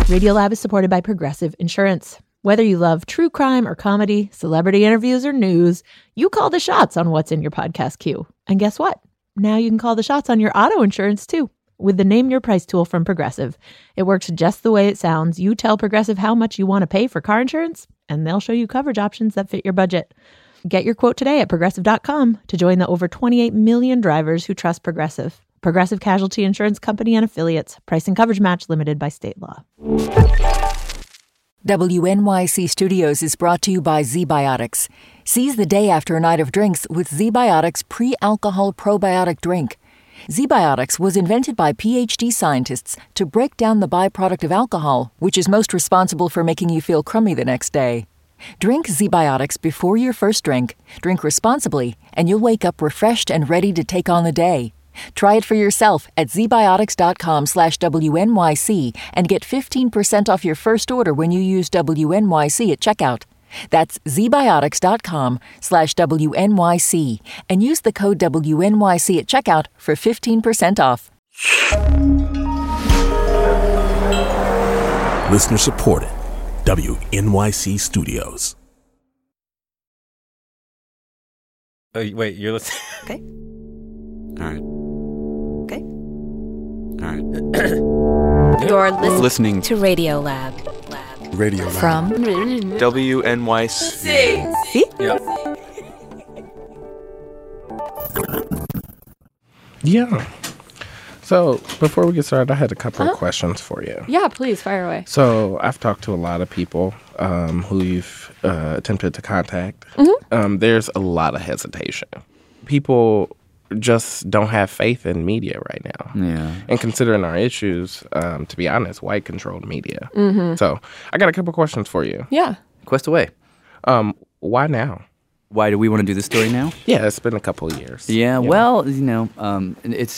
Radiolab is supported by Progressive Insurance. Whether you love true crime or comedy, celebrity interviews or news, you call the shots on what's in your podcast queue. And guess what? Now you can call the shots on your auto insurance too with the Name Your Price tool from Progressive. It works just the way it sounds. You tell Progressive how much you want to pay for car insurance, and they'll show you coverage options that fit your budget. Get your quote today at Progressive.com to join the over 28 million drivers who trust Progressive. Progressive Casualty Insurance Company and Affiliates. Price and coverage match limited by state law. WNYC Studios is brought to you by ZBiotics. Seize the day after a night of drinks with ZBiotics pre-alcohol probiotic drink. ZBiotics was invented by PhD scientists to break down the byproduct of alcohol, which is most responsible for making you feel crummy the next day. Drink ZBiotics before your first drink, drink responsibly, and you'll wake up refreshed and ready to take on the day. Try it for yourself at zbiotics.com/WNYC and get 15% off your first order when you use WNYC at checkout. That's zbiotics.com/WNYC and use the code WNYC at checkout for 15% off. Listener supported. WNYC Studios. Oh, wait, you're listening? Okay. All right. Okay. All right. You're Listening to Radiolab. Radio From WNYC. See? Yep. Yeah. So before we get started, I had a couple of questions for you. Yeah, please, fire away. So I've talked to a lot of people who you've attempted to contact. There's a lot of hesitation. People just don't have faith in media right now. Yeah. And considering our issues, to be honest, white-controlled media. So I got a couple questions for you. Yeah. Quest away. Why now? Why do we want to do this story now? Yeah, it's been a couple of years. Yeah, well, you know, it's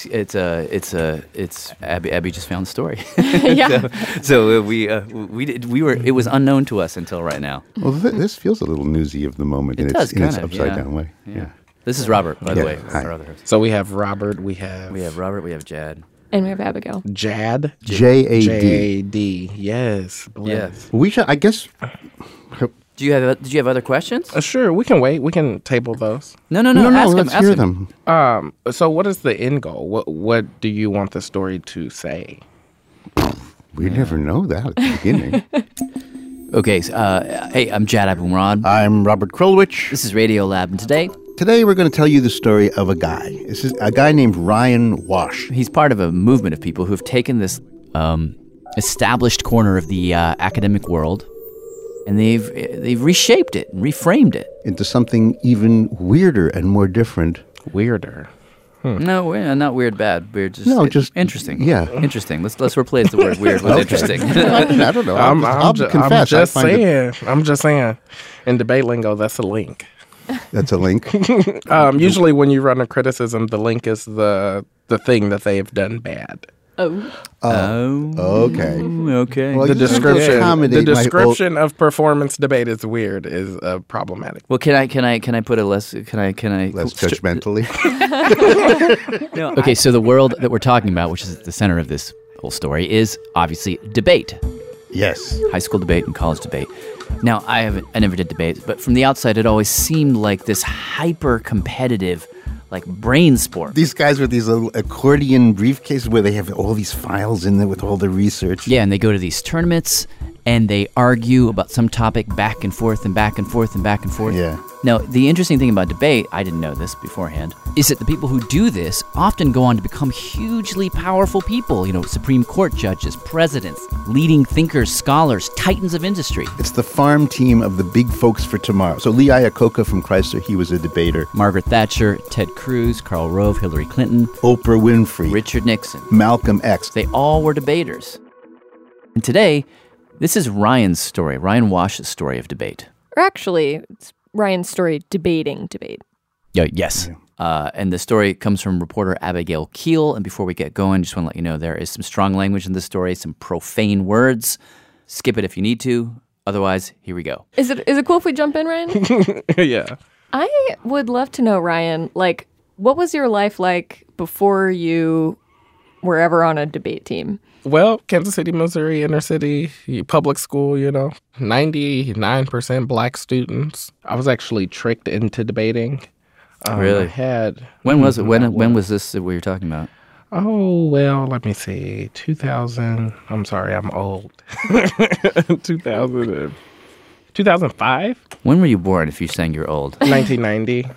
Abby just found the story. Yeah. So it was unknown to us until right now. Well, this feels a little newsy of the moment It in does, its kind of, upside yeah. down way. Yeah. This is Robert, by the Yeah, way. hi. Our other host. So we have Robert, we have Robert, we have Jad. And we have Abigail. Jad. JAD. J-A-D. Yes. Yes. We should, I guess. Did you have other questions? Sure, we can wait. We can table those. No. No, Ask let's him, hear ask him. them. So what is the end goal? What do you want the story to say? We never know that at the beginning. Okay, hey, I'm Jad Abumrad. I'm Robert Krulwich. This is Radiolab, and today Today we're going to tell you the story of a guy. This is a guy named Ryan Wash. he's part of a movement of people who have taken this established corner of the academic world, and they've reshaped it and reframed it. Into something even weirder and more different. Weirder. No, not weird, bad. Weird, just interesting. Yeah. Interesting. Let's replace the word weird with interesting. I don't know. I'll confess. I'm just saying. In debate lingo, that's a link. That's a link. Usually, when you run a criticism, the link is the thing that they have done bad. Okay. Okay. Well, The you have to description accommodate my of performance debate is weird. Is problematic. Well, can I put a less? Can I? less judgmentally. No, okay, so the world that we're talking about, which is at the center of this whole story, is obviously debate. Yes. High school debate and college debate. Now, I never did debates, but from the outside, it always seemed like this hyper-competitive, like brain sport. These guys with these little accordion briefcases where they have all these files in there with all the research. Yeah, and they go to these tournaments, and they argue about some topic back and forth and back and forth and back and forth. Yeah. Now, the interesting thing about debate, I didn't know this beforehand, is that the people who do this often go on to become hugely powerful people. You know, Supreme Court judges, presidents, leading thinkers, scholars, titans of industry. It's the farm team of the big folks for tomorrow. So Lee Iacocca from Chrysler, he was a debater. Margaret Thatcher, Ted Cruz, Karl Rove, Hillary Clinton, Oprah Winfrey, Richard Nixon. Malcolm X. They all were debaters. And today, this is Ryan's story, Ryan Wash's story of debate. Or actually, it's Ryan's story debating debate. Yeah, yes. And the story comes from reporter Abigail Keel. And before we get going, just want to let you know there is some strong language in this story, some profane words. Skip it if you need to. Otherwise, here we go. Is it cool if we jump in, Ryan? Yeah. I would love to know, Ryan, like, what was your life like before you were ever on a debate team? Well, Kansas City, Missouri, inner city, public school, 99% black students. I was actually tricked into debating. Really? When was it? When was this that we were talking about? Oh, well, let me see. 2000. I'm sorry, I'm old. 2005? When were you born if you're saying you're old? 1990.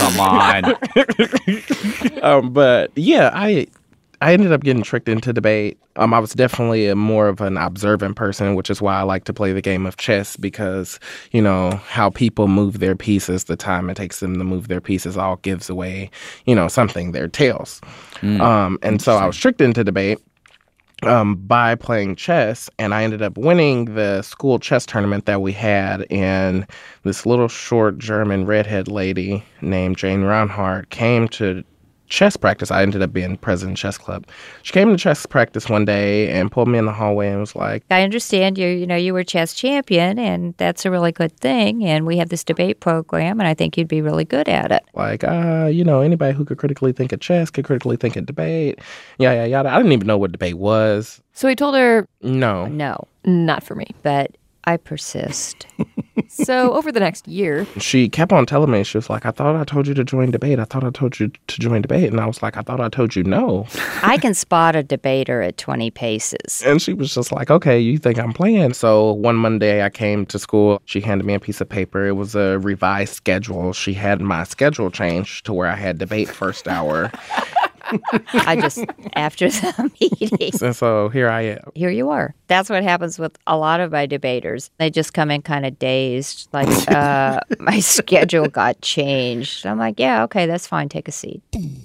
Oh, come on. But yeah, I ended up getting tricked into debate. I was definitely more of an observant person, which is why I like to play the game of chess because, how people move their pieces, the time it takes them to move their pieces all gives away, something, their tails. And so I was tricked into debate by playing chess, and I ended up winning the school chess tournament that we had, and this little short German redhead lady named Jane Reinhardt came to chess practice. I ended up being president of chess club. She came to chess practice one day and pulled me in the hallway and was like, I understand you were chess champion, and that's a really good thing, and we have this debate program, and I think you'd be really good at it. Like, anybody who could critically think of chess could critically think of debate. Yada, yada. I didn't even know what debate was. So he told her, No, not for me. But I persist. So over the next year, she kept on telling me, she was like, I thought I told you to join debate. I thought I told you to join debate. And I was like, I thought I told you no. I can spot a debater at 20 paces. And she was just like, okay, you think I'm playing? So one Monday I came to school. She handed me a piece of paper. It was a revised schedule. She had my schedule changed to where I had debate first hour. After the meeting. And so here I am. Here you are. That's what happens with a lot of my debaters. They just come in kind of dazed, like, my schedule got changed. I'm like, yeah, okay, that's fine. Take a seat.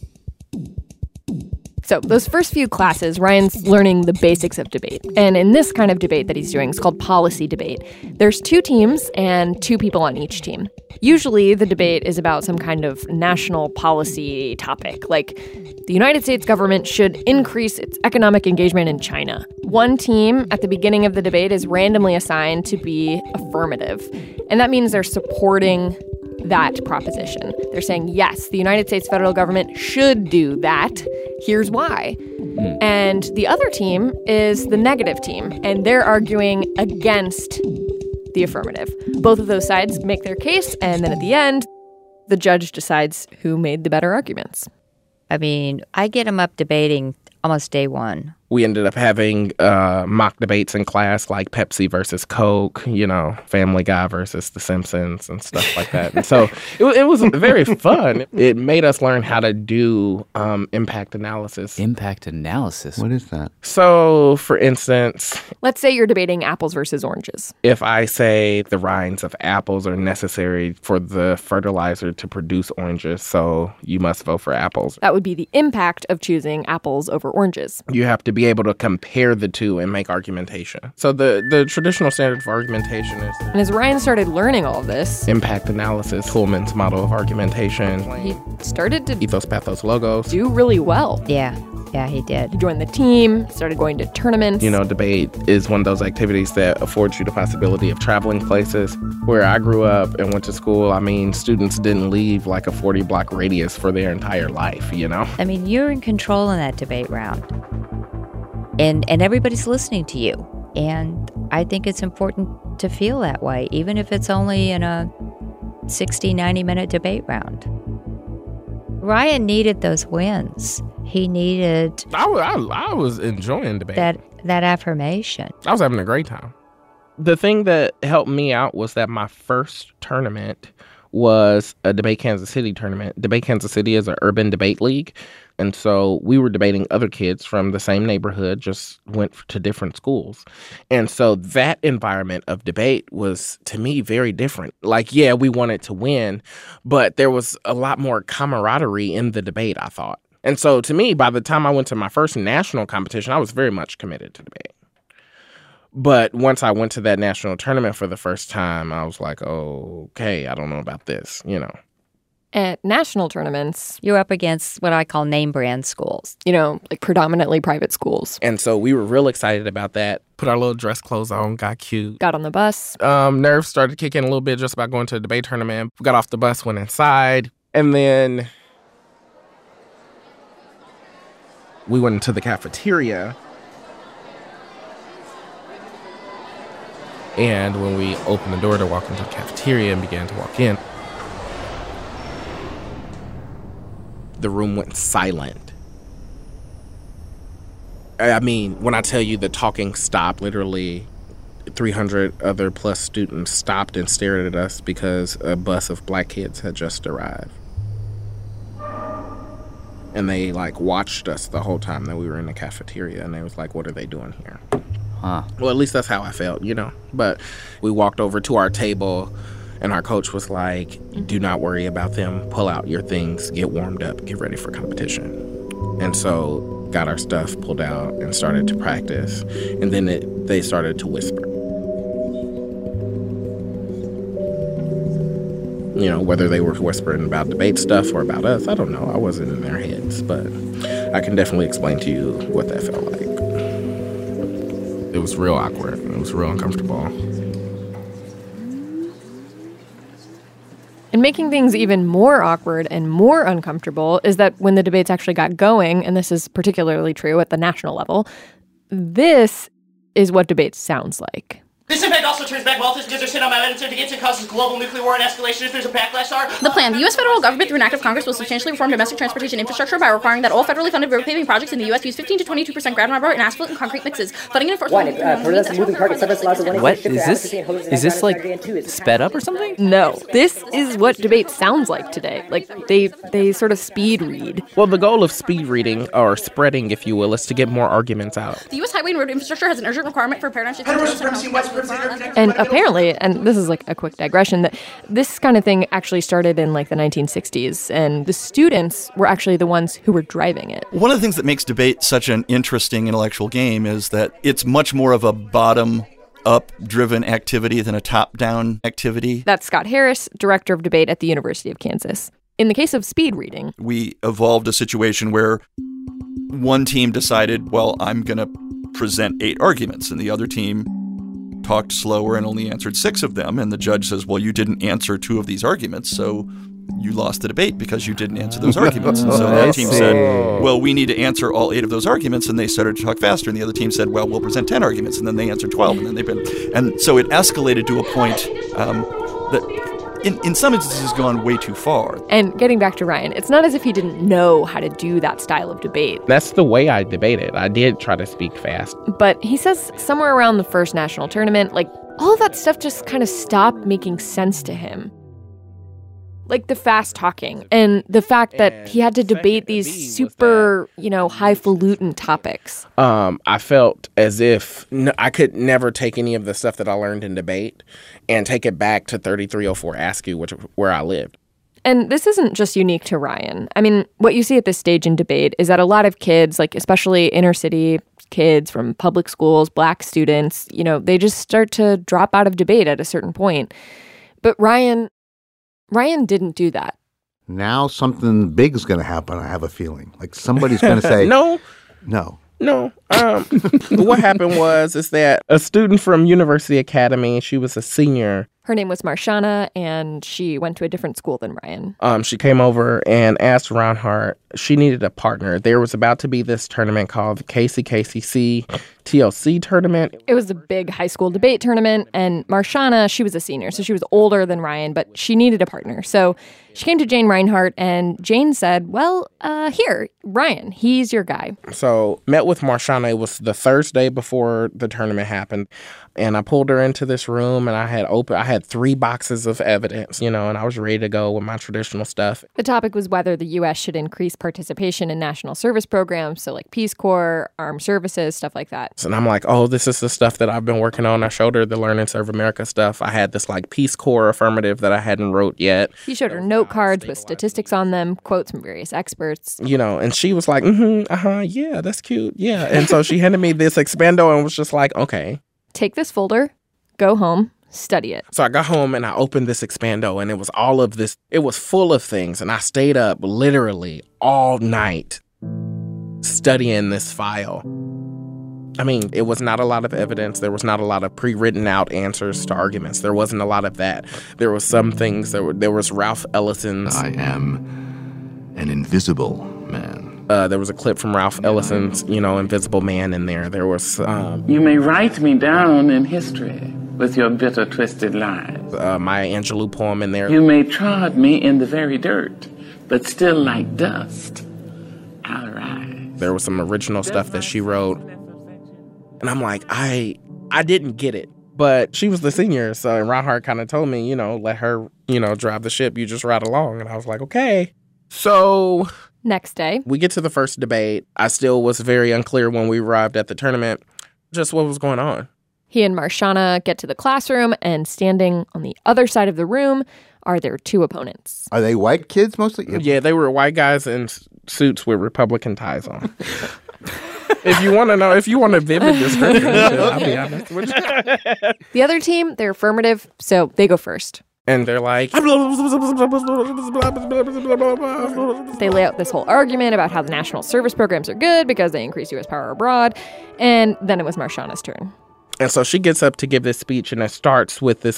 So those first few classes, Ryan's learning the basics of debate. And in this kind of debate that he's doing, it's called policy debate. There's 2 teams and 2 people on each team. Usually the debate is about some kind of national policy topic, like the United States government should increase its economic engagement in China. One team at the beginning of the debate is randomly assigned to be affirmative. And that means they're supporting that proposition. They're saying, yes, the United States federal government should do that. Here's why. And the other team is the negative team, and they're arguing against the affirmative. Both of those sides make their case, and then at the end, the judge decides who made the better arguments. I mean, I get them up debating almost day one. We ended up having mock debates in class, like Pepsi versus Coke, Family Guy versus The Simpsons and stuff like that. And so it was very fun. It made us learn how to do impact analysis. Impact analysis? What is that? So, for instance, let's say you're debating apples versus oranges. If I say the rinds of apples are necessary for the fertilizer to produce oranges, so you must vote for apples. That would be the impact of choosing apples over oranges. You have to be able to compare the two and make argumentation. So the traditional standard for argumentation is... And as Ryan started learning all of this... Impact analysis, Pullman's model of argumentation. He started to... Ethos, pathos, logos. Do really well. Yeah, he did. He joined the team, started going to tournaments. Debate is one of those activities that affords you the possibility of traveling places. Where I grew up and went to school, students didn't leave like a 40-block radius for their entire life, I mean, you're in control in that debate round. And everybody's listening to you. And I think it's important to feel that way, even if it's only in a 60, 90-minute debate round. Ryan needed those wins. He needed... I was enjoying debate. That affirmation. I was having a great time. The thing that helped me out was that my first tournament was a Debate Kansas City tournament. Debate Kansas City is an urban debate league. And so we were debating other kids from the same neighborhood, just went to different schools. And so that environment of debate was, to me, very different. Like, yeah, we wanted to win, but there was a lot more camaraderie in the debate, I thought. And so to me, by the time I went to my first national competition, I was very much committed to debate. But once I went to that national tournament for the first time, I was like, oh, okay, I don't know about this, At national tournaments, you're up against what I call name brand schools. Like predominantly private schools. And so we were real excited about that. Put our little dress clothes on, got cute. Got on the bus. Nerves started kicking a little bit just about going to a debate tournament. Got off the bus, went inside. And then We went into the cafeteria. And when we opened the door to walk into the cafeteria and began to walk in, the room went silent. I mean, when I tell you the talking stopped, literally 300 other plus students stopped and stared at us because a bus of black kids had just arrived. And they, watched us the whole time that we were in the cafeteria, and they was like, what are they doing here? Huh. Well, at least that's how I felt, But we walked over to our table, and our coach was like, do not worry about them. Pull out your things, get warmed up, get ready for competition. And so got our stuff pulled out and started to practice. And then they started to whisper. Whether they were whispering about debate stuff or about us, I don't know. I wasn't in their heads, but I can definitely explain to you what that felt like. It was real awkward. It was real uncomfortable. And making things even more awkward and more uncomfortable is that when the debates actually got going, and this is particularly true at the national level, this is what debate sounds like. This impact also turns back wealth because they're sitting on my evidence against and causes global nuclear war and escalation if there's a backlash. The plan. The U.S. federal government, through an act of Congress, will substantially reform domestic transportation infrastructure by requiring that all federally funded road paving projects in the U.S. use 15 to 22% ground rubber and asphalt and concrete mixes. Funding and enforcement. What? Is this sped up or something? No. This is what debate sounds like today. They sort of speed read. Well, the goal of speed reading, or spreading, if you will, is to get more arguments out. The U.S. highway and road infrastructure has an urgent requirement for paradigm shift. And apparently, and this is a quick digression, that this kind of thing actually started in the 1960s, and the students were actually the ones who were driving it. One of the things that makes debate such an interesting intellectual game is that it's much more of a bottom-up driven activity than a top-down activity. That's Scott Harris, director of debate at the University of Kansas. In the case of speed reading, we evolved a situation where one team decided, well, I'm going to present 8 arguments, and the other team talked slower and only answered 6 of them, and the judge says, well, you didn't answer 2 of these arguments, so you lost the debate because you didn't answer those arguments. And so that team said, well, we need to answer all 8 of those arguments, and they started to talk faster, and the other team said, well, we'll present 10 arguments, and then they answered 12, and so it escalated to a point that in some instances has gone way too far. And getting back to Ryan, it's not as if he didn't know how to do that style of debate. That's the way I debated. I did try to speak fast. But he says somewhere around the first national tournament, all that stuff just kind of stopped making sense to him. The fast talking and the fact that he had to debate these super, highfalutin topics. I felt as if I could never take any of the stuff that I learned in debate and take it back to 3304 Askew, where I lived. And this isn't just unique to Ryan. I mean, what you see at this stage in debate is that a lot of kids, especially inner city kids from public schools, black students, they just start to drop out of debate at a certain point. But Ryan didn't do that. Now something big is going to happen, I have a feeling. Somebody's going to say... No. What happened is that a student from University Academy, she was a senior. Her name was Marshana, and she went to a different school than Ryan. She came over and asked Reinhardt, she needed a partner. There was about to be this tournament called the KCKCC TLC tournament. It was a big high school debate tournament, and Marshana, she was a senior, so she was older than Ryan, but she needed a partner. So she came to Jane Reinhardt, and Jane said, well, here, Ryan, he's your guy. So met with Marshana. It was the Thursday before the tournament happened. And I pulled her into this room, and I had 3 boxes of evidence, and I was ready to go with my traditional stuff. The topic was whether the U.S. should increase participation in national service programs, so Peace Corps, armed services, stuff like that. And I'm like, oh, this is the stuff that I've been working on. I showed her the Learn and Serve America stuff. I had this Peace Corps affirmative that I hadn't wrote yet. He showed her note cards with statistics on them, quotes from various experts. And she was like, yeah, that's cute, yeah. And so she handed me this Expando and was just like, okay. Take this folder, go home, study it. So I got home and I opened this Expando, and it was all of this. It was full of things, and I stayed up literally all night studying this file. I mean, it was not a lot of evidence. There was not a lot of pre-written out answers to arguments. There wasn't a lot of that. There was some things. There was Ralph Ellison's. I am an invisible man. There was a clip from Ralph Ellison's, Invisible Man in there. There was... You may write me down in history with your bitter, twisted lies. Maya Angelou poem in there. You may trod me in the very dirt, but still like dust, I'll rise. There was some original stuff that she wrote. And I'm like, I didn't get it. But she was the senior, so Ron Hart kind of told me, let her, drive the ship. You just ride along. And I was like, okay. So... Next day, we get to the first debate. I still was very unclear when we arrived at the tournament just what was going on. He and Marshana get to the classroom, and standing on the other side of the room are their two opponents. Are they white kids mostly? Yeah, they were white guys in suits with Republican ties on. If you want a vivid description, I'll be honest with you. The other team, they're affirmative, so they go first. And they're like... They lay out this whole argument about how the national service programs are good because they increase U.S. power abroad. And then it was Marshana's turn. And so she gets up to give this speech, and it starts with this,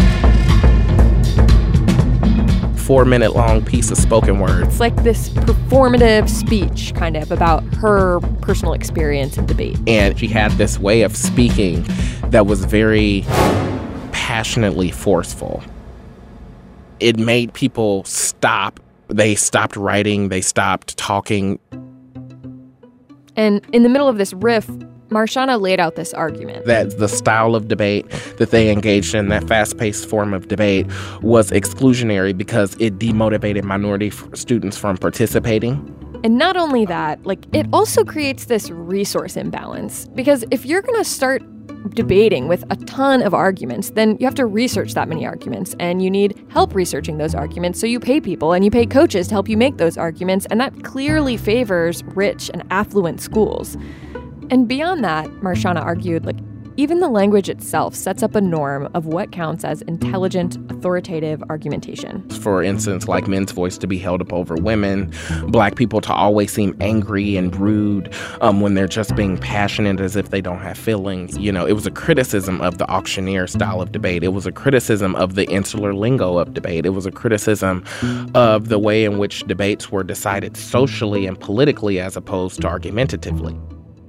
4-minute long piece of spoken word. It's like this performative speech, kind of, about her personal experience in debate. And she had this way of speaking that was very passionately forceful. It made people stop. They stopped writing. They stopped talking. And in the middle of this riff, Marshana laid out this argument. That the style of debate that they engaged in, that fast-paced form of debate, was exclusionary because it demotivated minority students from participating. And not only that, it also creates this resource imbalance. Because if you're going to start debating with a ton of arguments, then you have to research that many arguments, and you need help researching those arguments, so you pay people and you pay coaches to help you make those arguments, and that clearly favors rich and affluent schools. And beyond that, Marshana argued, even the language itself sets up a norm of what counts as intelligent, authoritative argumentation. For instance, men's voice to be held up over women, Black people to always seem angry and rude when they're just being passionate as if they don't have feelings. It was a criticism of the auctioneer style of debate. It was a criticism of the insular lingo of debate. It was a criticism of the way in which debates were decided socially and politically as opposed to argumentatively.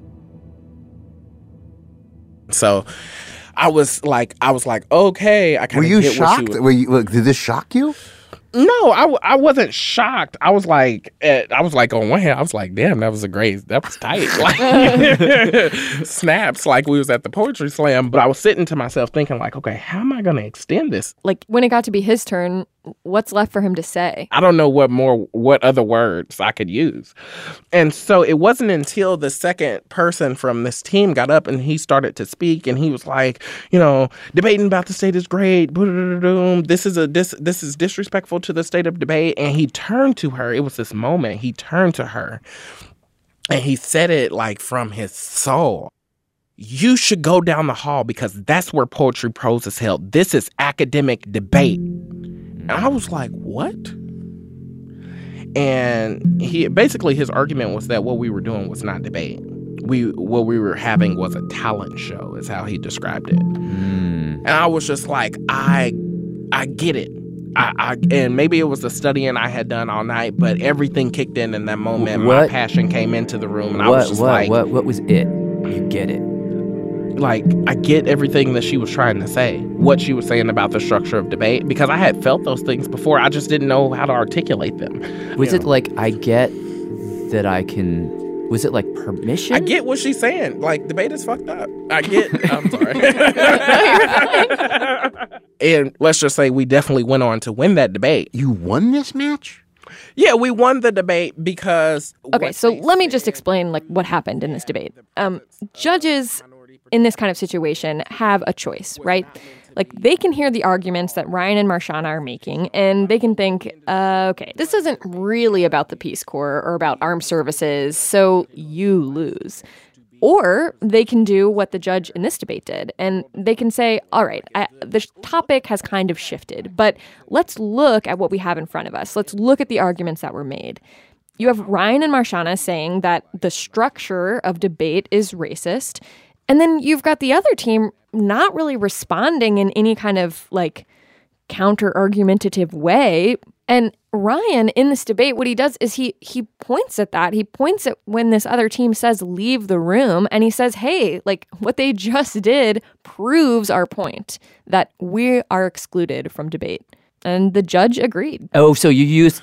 So I was like, okay, I kind of get what she was... Were you shocked? Did this shock you? No, I wasn't shocked. I was like, on one hand, I was like, damn, that was tight. Snaps, we was at the poetry slam. But I was sitting to myself thinking, okay, how am I going to extend this? When it got to be his turn, what's left for him to say? I don't know what other words I could use. And so it wasn't until the second person from this team got up and he started to speak, and he was like, debating about the state is great. This is disrespectful to the state of debate. And he turned to her. It was this moment. He turned to her and he said it from his soul. You should go down the hall because that's where Poetry Pros is held. This is academic debate. And I was like, what? And his argument was that what we were doing was not debate. What we were having was a talent show, is how he described it. And I was just like, I get it. And maybe it was the studying I had done all night, but everything kicked in that moment. My passion came into the room, and I was just what was it? You get it. I get everything that she was trying to say, what she was saying about the structure of debate, because I had felt those things before. I just didn't know how to articulate them. Was it I get that I can... Was it permission? I get what she's saying. Debate is fucked up. I'm sorry. And let's just say we definitely went on to win that debate. You won this match? Yeah, we won the debate because... Okay, so let me just explain what happened in this debate. Judges in this kind of situation have a choice, right? They can hear the arguments that Ryan and Marshana are making, and they can think, okay, this isn't really about the Peace Corps or about armed services, so you lose. Or they can do what the judge in this debate did, and they can say, all right, the topic has kind of shifted, but let's look at what we have in front of us. Let's look at the arguments that were made. You have Ryan and Marshana saying that the structure of debate is racist, and then you've got the other team not really responding in any kind of counter-argumentative way. And Ryan, in this debate, what he does is he points at that. He points at when this other team says, leave the room. And he says, hey, like what they just did proves our point that we are excluded from debate. And the judge agreed. Oh, so you used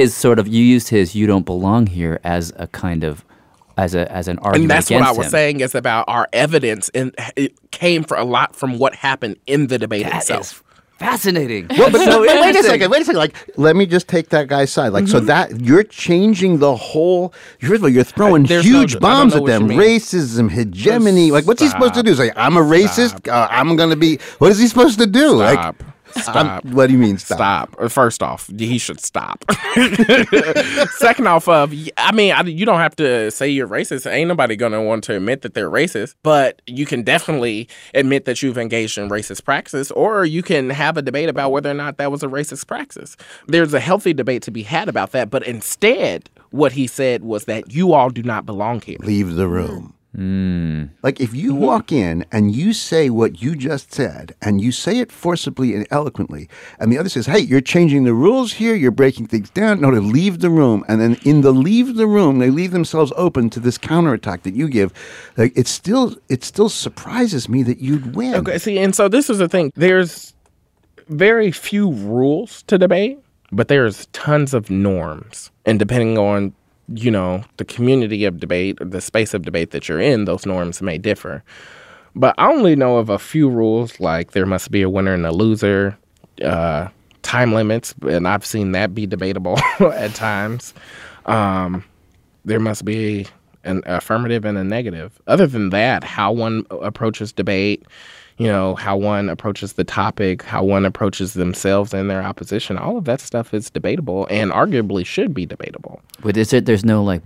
his you don't belong here as a kind of as an argument and that's against what I was him. saying is about our evidence, and it came for a lot from what happened in the debate itself. Fascinating. Well, but wait a second. Like, let me just take that guy's side. Like, so that you're changing the whole. First of all, you're throwing huge bombs at them. Racism, hegemony. Like, what's he supposed to do? Say, I'm a racist. I'm going to be. What is he supposed to do? Stop. Like, stop. What do you mean stop? First off, he should stop. Second off, you don't have to say you're racist. Ain't nobody going to want to admit that they're racist, but you can definitely admit that you've engaged in racist practice, or you can have a debate about whether or not that was a racist practice. There's a healthy debate to be had about that, but instead, what he said was that you all do not belong here. Leave the room. Like if you walk in and you say what you just said and you say it forcibly and eloquently and the other says, hey, you're changing the rules here, you're breaking things down, no, to leave the room. And then in the leave the room, they leave themselves open to this counterattack that you give. Like it still surprises me that you'd win. Okay, see, and so this is the thing. There's very few rules to debate, but there's tons of norms. And depending on the community of debate, or the space of debate that you're in, those norms may differ. But I only know of a few rules, like there must be a winner and a loser, time limits, and I've seen that be debatable at times. There must be an affirmative and a negative. Other than that, how one approaches debate, how one approaches the topic, how one approaches themselves and their opposition, all of that stuff is debatable and arguably should be debatable. But there's no like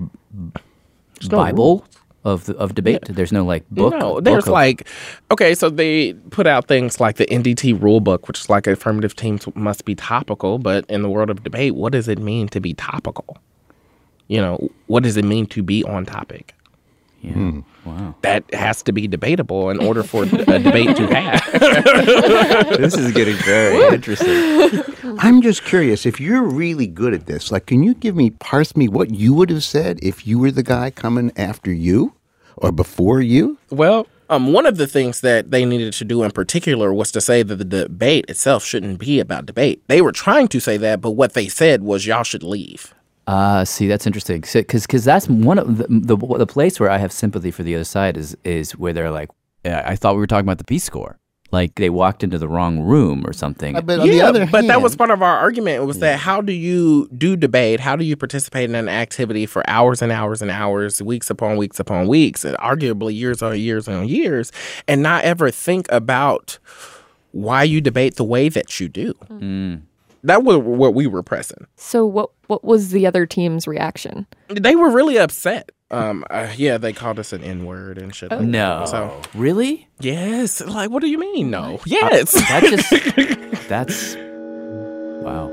Bible of debate? Yeah. There's no like book? No, there's so they put out things like the NDT rule book, which is like affirmative teams must be topical, but in the world of debate, what does it mean to be topical? What does it mean to be on topic? Yeah. Wow. That has to be debatable in order for a debate to have. This is getting very interesting. I'm just curious, if you're really good at this, like, can you parse me what you would have said if you were the guy coming after you or before you? Well, one of the things that they needed to do in particular was to say that the debate itself shouldn't be about debate. They were trying to say that, but what they said was y'all should leave. See, that's interesting. Because that's one of the place where I have sympathy for the other side is where they're like, I thought we were talking about the Peace Corps. Like they walked into the wrong room or something. But on the other hand, that was part of our argument was that how do you do debate? How do you participate in an activity for hours and hours and hours, weeks upon weeks upon weeks, and arguably years on years on years, and not ever think about why you debate the way that you do? That was what we were pressing. So what was the other team's reaction? They were really upset. They called us an N-word and shit. No. So, really? Yes. Like, what do you mean, no? Yes. That's... Wow.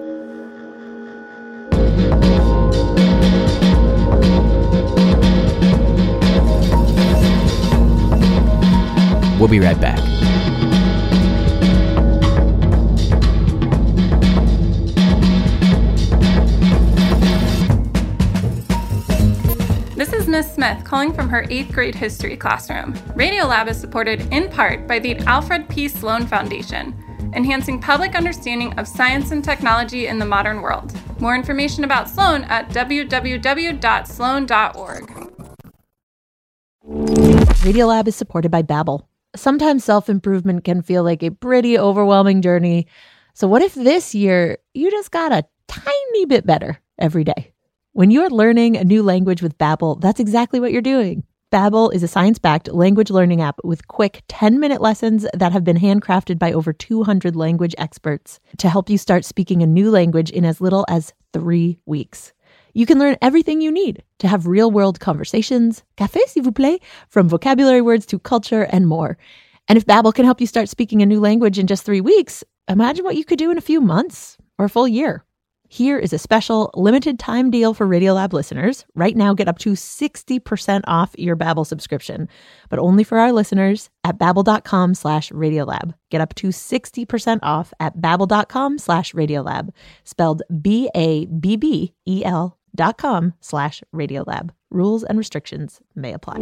We'll be right back. This is Ms. Smith calling from her 8th grade history classroom. Radiolab is supported in part by the Alfred P. Sloan Foundation, enhancing public understanding of science and technology in the modern world. More information about Sloan at www.sloan.org. Radiolab is supported by Babbel. Sometimes self-improvement can feel like a pretty overwhelming journey. So what if this year you just got a tiny bit better every day? When you're learning a new language with Babbel, that's exactly what you're doing. Babbel is a science-backed language learning app with quick 10-minute lessons that have been handcrafted by over 200 language experts to help you start speaking a new language in as little as 3 weeks. You can learn everything you need to have real-world conversations, café s'il vous plaît, from vocabulary words to culture and more. And if Babbel can help you start speaking a new language in just 3 weeks, imagine what you could do in a few months or a full year. Here is a special limited time deal for Radiolab listeners. Right now, get up to 60% off your Babbel subscription, but only for our listeners at babbel.com/Radiolab. Get up to 60% off at babbel.com/Radiolab, spelled BABBEL.com/Radiolab. Rules and restrictions may apply.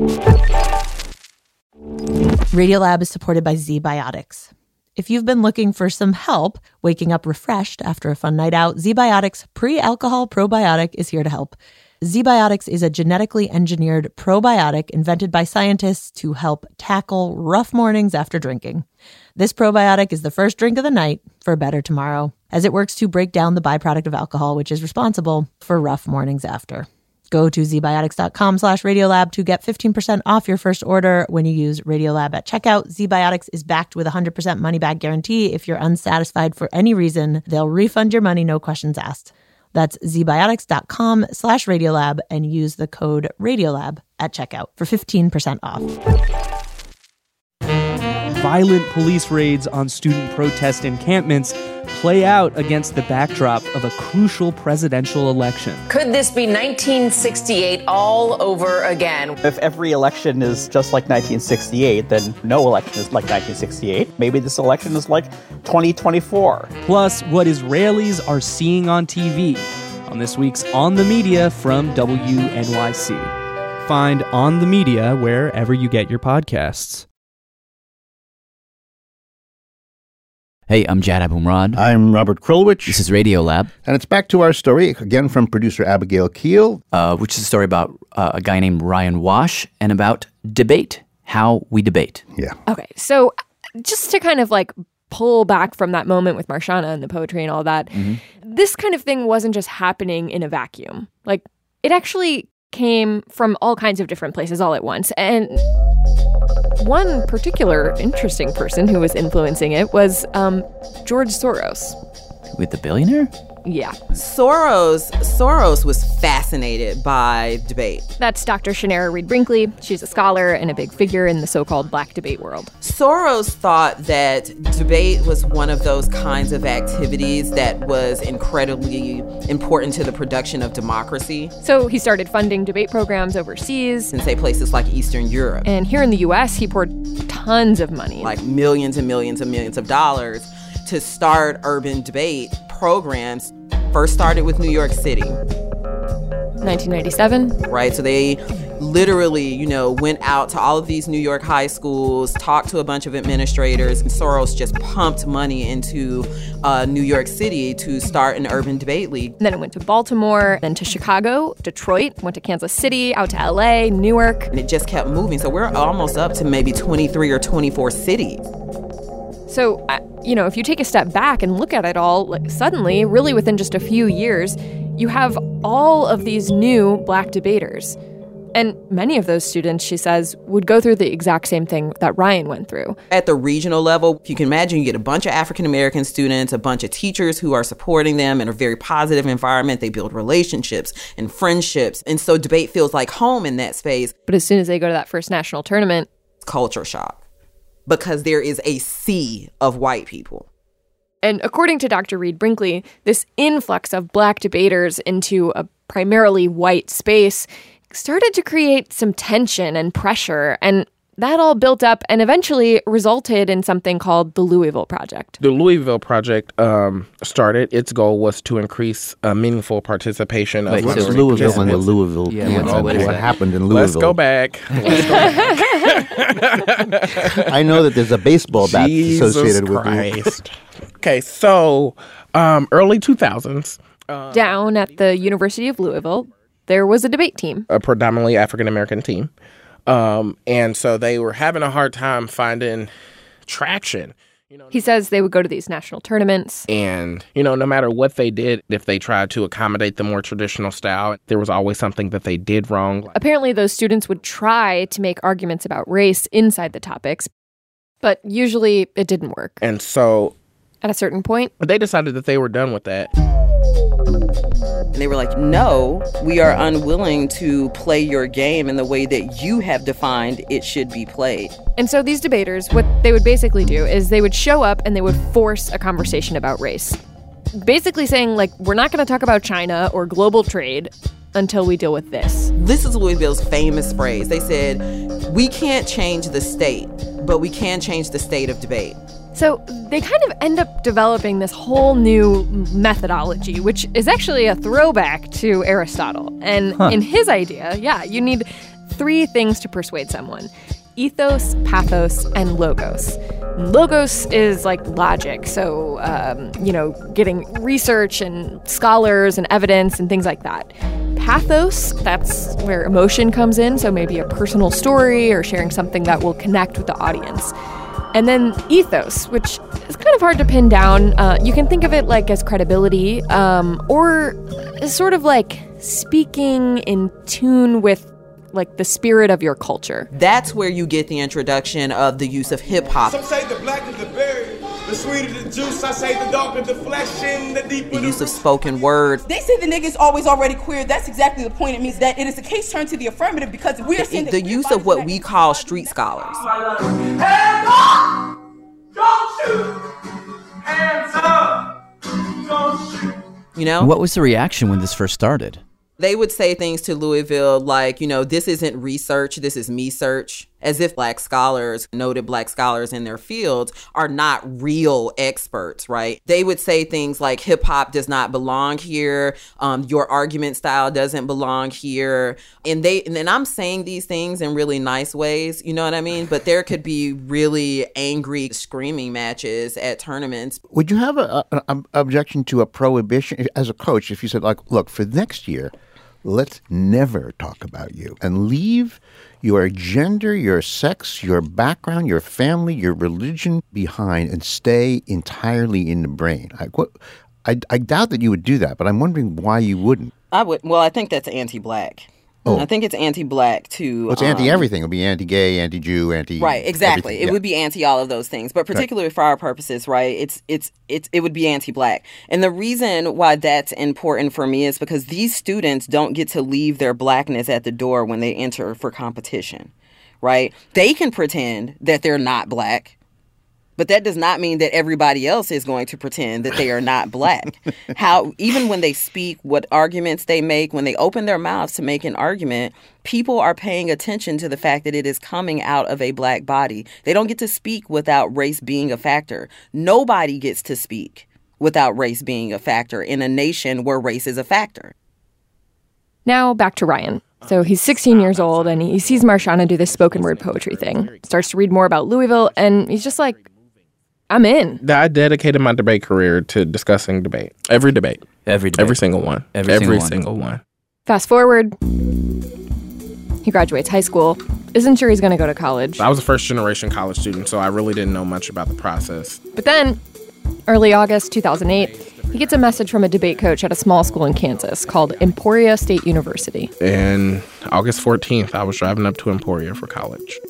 Radiolab is supported by ZBiotics. If you've been looking for some help waking up refreshed after a fun night out, ZBiotics Pre-Alcohol Probiotic is here to help. ZBiotics is a genetically engineered probiotic invented by scientists to help tackle rough mornings after drinking. This probiotic is the first drink of the night for a better tomorrow, as it works to break down the byproduct of alcohol, which is responsible for rough mornings after. Go to zbiotics.com/Radiolab to get 15% off your first order when you use Radiolab at checkout. ZBiotics is backed with a 100% money-back guarantee. If you're unsatisfied for any reason, they'll refund your money, no questions asked. That's zbiotics.com/Radiolab and use the code Radiolab at checkout for 15% off. Violent police raids on student protest encampments play out against the backdrop of a crucial presidential election. Could this be 1968 all over again? If every election is just like 1968, then no election is like 1968. Maybe this election is like 2024. Plus, what Israelis are seeing on TV on this week's On the Media from WNYC. Find On the Media wherever you get your podcasts. Hey, I'm Jad Abumrad. I'm Robert Krulwich. This is Radiolab. And it's back to our story, again from producer Abigail Keel. Which is a story about a guy named Ryan Wash and about debate, how we debate. Yeah. Okay, so just to kind of like pull back from that moment with Marshana and the poetry and all that, this kind of thing wasn't just happening in a vacuum. Like, it actually came from all kinds of different places all at once. And one particular interesting person who was influencing it was George Soros. With the billionaire? Yeah. Soros was fascinated by debate. That's Dr. Shanara Reed-Brinkley. She's a scholar and a big figure in the so-called black debate world. Soros thought that debate was one of those kinds of activities that was incredibly important to the production of democracy. So he started funding debate programs overseas. In, say, places like Eastern Europe. And here in the U.S., he poured tons of money. Like millions and millions and millions of dollars to start urban debate programs. First started with New York City. 1997. Right, so they literally, went out to all of these New York high schools, talked to a bunch of administrators, and Soros just pumped money into New York City to start an urban debate league. And then it went to Baltimore, then to Chicago, Detroit, went to Kansas City, out to LA, Newark. And it just kept moving, so we're almost up to maybe 23 or 24 cities. So, if you take a step back and look at it all, suddenly, really within just a few years, you have all of these new black debaters. And many of those students, she says, would go through the exact same thing that Ryan went through. At the regional level, you can imagine you get a bunch of African-American students, a bunch of teachers who are supporting them in a very positive environment. They build relationships and friendships. And so debate feels like home in that space. But as soon as they go to that first national tournament, culture shock. Because there is a sea of white people. And according to Dr. Reed-Brinkley, this influx of black debaters into a primarily white space started to create some tension and pressure, and that all built up and eventually resulted in something called the Louisville Project. The Louisville Project started. Its goal was to increase meaningful participation of Louisville and the Louisville. Yeah, what happened in Louisville? Let's go back. I know that there's a baseball bat associated with it. Okay, so early 2000s. Down at the University of Louisville, there was a debate team. A predominantly African-American team. And so they were having a hard time finding traction. He says they would go to these national tournaments. And, no matter what they did, if they tried to accommodate the more traditional style, there was always something that they did wrong. Apparently, those students would try to make arguments about race inside the topics, but usually it didn't work. And so at a certain point, they decided that they were done with that. And they were like, no, we are unwilling to play your game in the way that you have defined it should be played. And so these debaters, what they would basically do is they would show up and they would force a conversation about race. basically saying, like, we're not going to talk about China or global trade until we deal with this. This is Louisville's famous phrase. They said, we can't change the state, but we can change the state of debate. So they kind of end up developing this whole new methodology, which is actually a throwback to Aristotle. And in his idea, you need 3 things to persuade someone: ethos, pathos, and logos. Logos is like logic, so, getting research and scholars and evidence and things like that. Pathos, that's where emotion comes in, so maybe a personal story or sharing something that will connect with the audience. And then ethos, which is kind of hard to pin down. You can think of it like as credibility, or as sort of like speaking in tune with like the spirit of your culture. That's where you get the introduction of the use of hip hop. Some say the black is the berry, the sweeter the juice. I say the darker the flesh and the deeper the use of spoken word. They say the nigga's always already queer. That's exactly the point. It means that it is a case turned to the affirmative because we're seeing the use of what we call street scholars. Hands up! Don't shoot! Hands up! Don't shoot! You know? What was the reaction when this first started? They would say things to Louisville like, this isn't research, this is me search. As if black scholars, noted black scholars in their fields, are not real experts, right? They would say things like hip hop does not belong here. Your argument style doesn't belong here. And I'm saying these things in really nice ways, you know what I mean? But there could be really angry screaming matches at tournaments. Would you have an objection to a prohibition as a coach if you said, like, look, for next year, let's never talk about you and leave your gender, your sex, your background, your family, your religion behind and stay entirely in the brain? I doubt that you would do that, but I'm wondering why you wouldn't. I would. Well, I think that's anti-black. Oh. I think it's anti-black too. Well, it's anti-everything. It would be anti-gay, anti-Jew, anti. Right, exactly. Everything. It would be anti all of those things, but particularly for our purposes, right? It would be anti-black, and the reason why that's important for me is because these students don't get to leave their blackness at the door when they enter for competition, right? They can pretend that they're not black. But that does not mean that everybody else is going to pretend that they are not black. Even when they speak, what arguments they make, when they open their mouths to make an argument, people are paying attention to the fact that it is coming out of a black body. They don't get to speak without race being a factor. Nobody gets to speak without race being a factor in a nation where race is a factor. Now back to Ryan. So he's 16 years old and he sees Marshana do this spoken word poetry thing, starts to read more about Louisville, and he's just like, I'm in. I dedicated my debate career to discussing debate. Every debate. Every single one. Every single one. Fast forward. He graduates high school. Isn't sure he's going to go to college. I was a first-generation college student, so I really didn't know much about the process. But then, early August 2008, he gets a message from a debate coach at a small school in Kansas called Emporia State University. And August 14th, I was driving up to Emporia for college.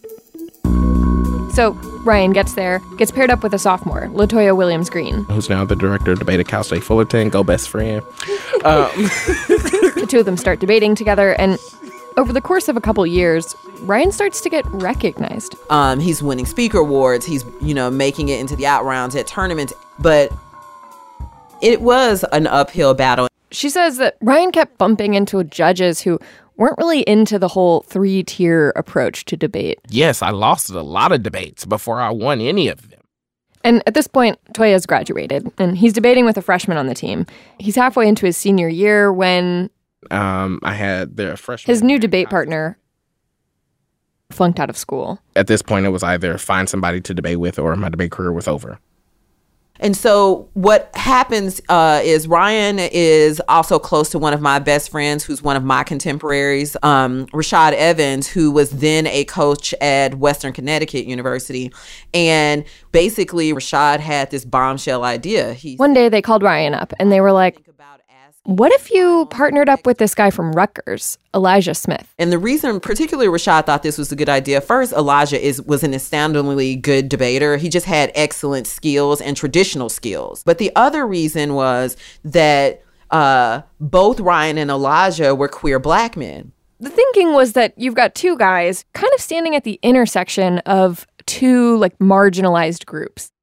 So Ryan gets there, gets paired up with a sophomore, LaToya Williams-Green. Who's now the director of debate at Cal State Fullerton. Go best friend. The two of them start debating together, and over the course of a couple years, Ryan starts to get recognized. He's winning speaker awards. He's, making it into the out rounds at tournaments. But it was an uphill battle. She says that Ryan kept bumping into judges who weren't really into the whole 3-tier approach to debate. Yes, I lost a lot of debates before I won any of them. And at this point, Toya's graduated, and he's debating with a freshman on the team. He's halfway into his senior year when I had their freshman. His new debate partner flunked out of school. At this point, it was either find somebody to debate with or my debate career was over. And so what happens is Ryan is also close to one of my best friends who's one of my contemporaries, Rashad Evans, who was then a coach at Western Connecticut University. And basically, Rashad had this bombshell idea. One day they called Ryan up and they were like, what if you partnered up with this guy from Rutgers, Elijah Smith? And the reason particularly Rashad thought this was a good idea, first, Elijah was an astoundingly good debater. He just had excellent skills and traditional skills. But the other reason was that both Ryan and Elijah were queer black men. The thinking was that you've got two guys kind of standing at the intersection of two marginalized groups.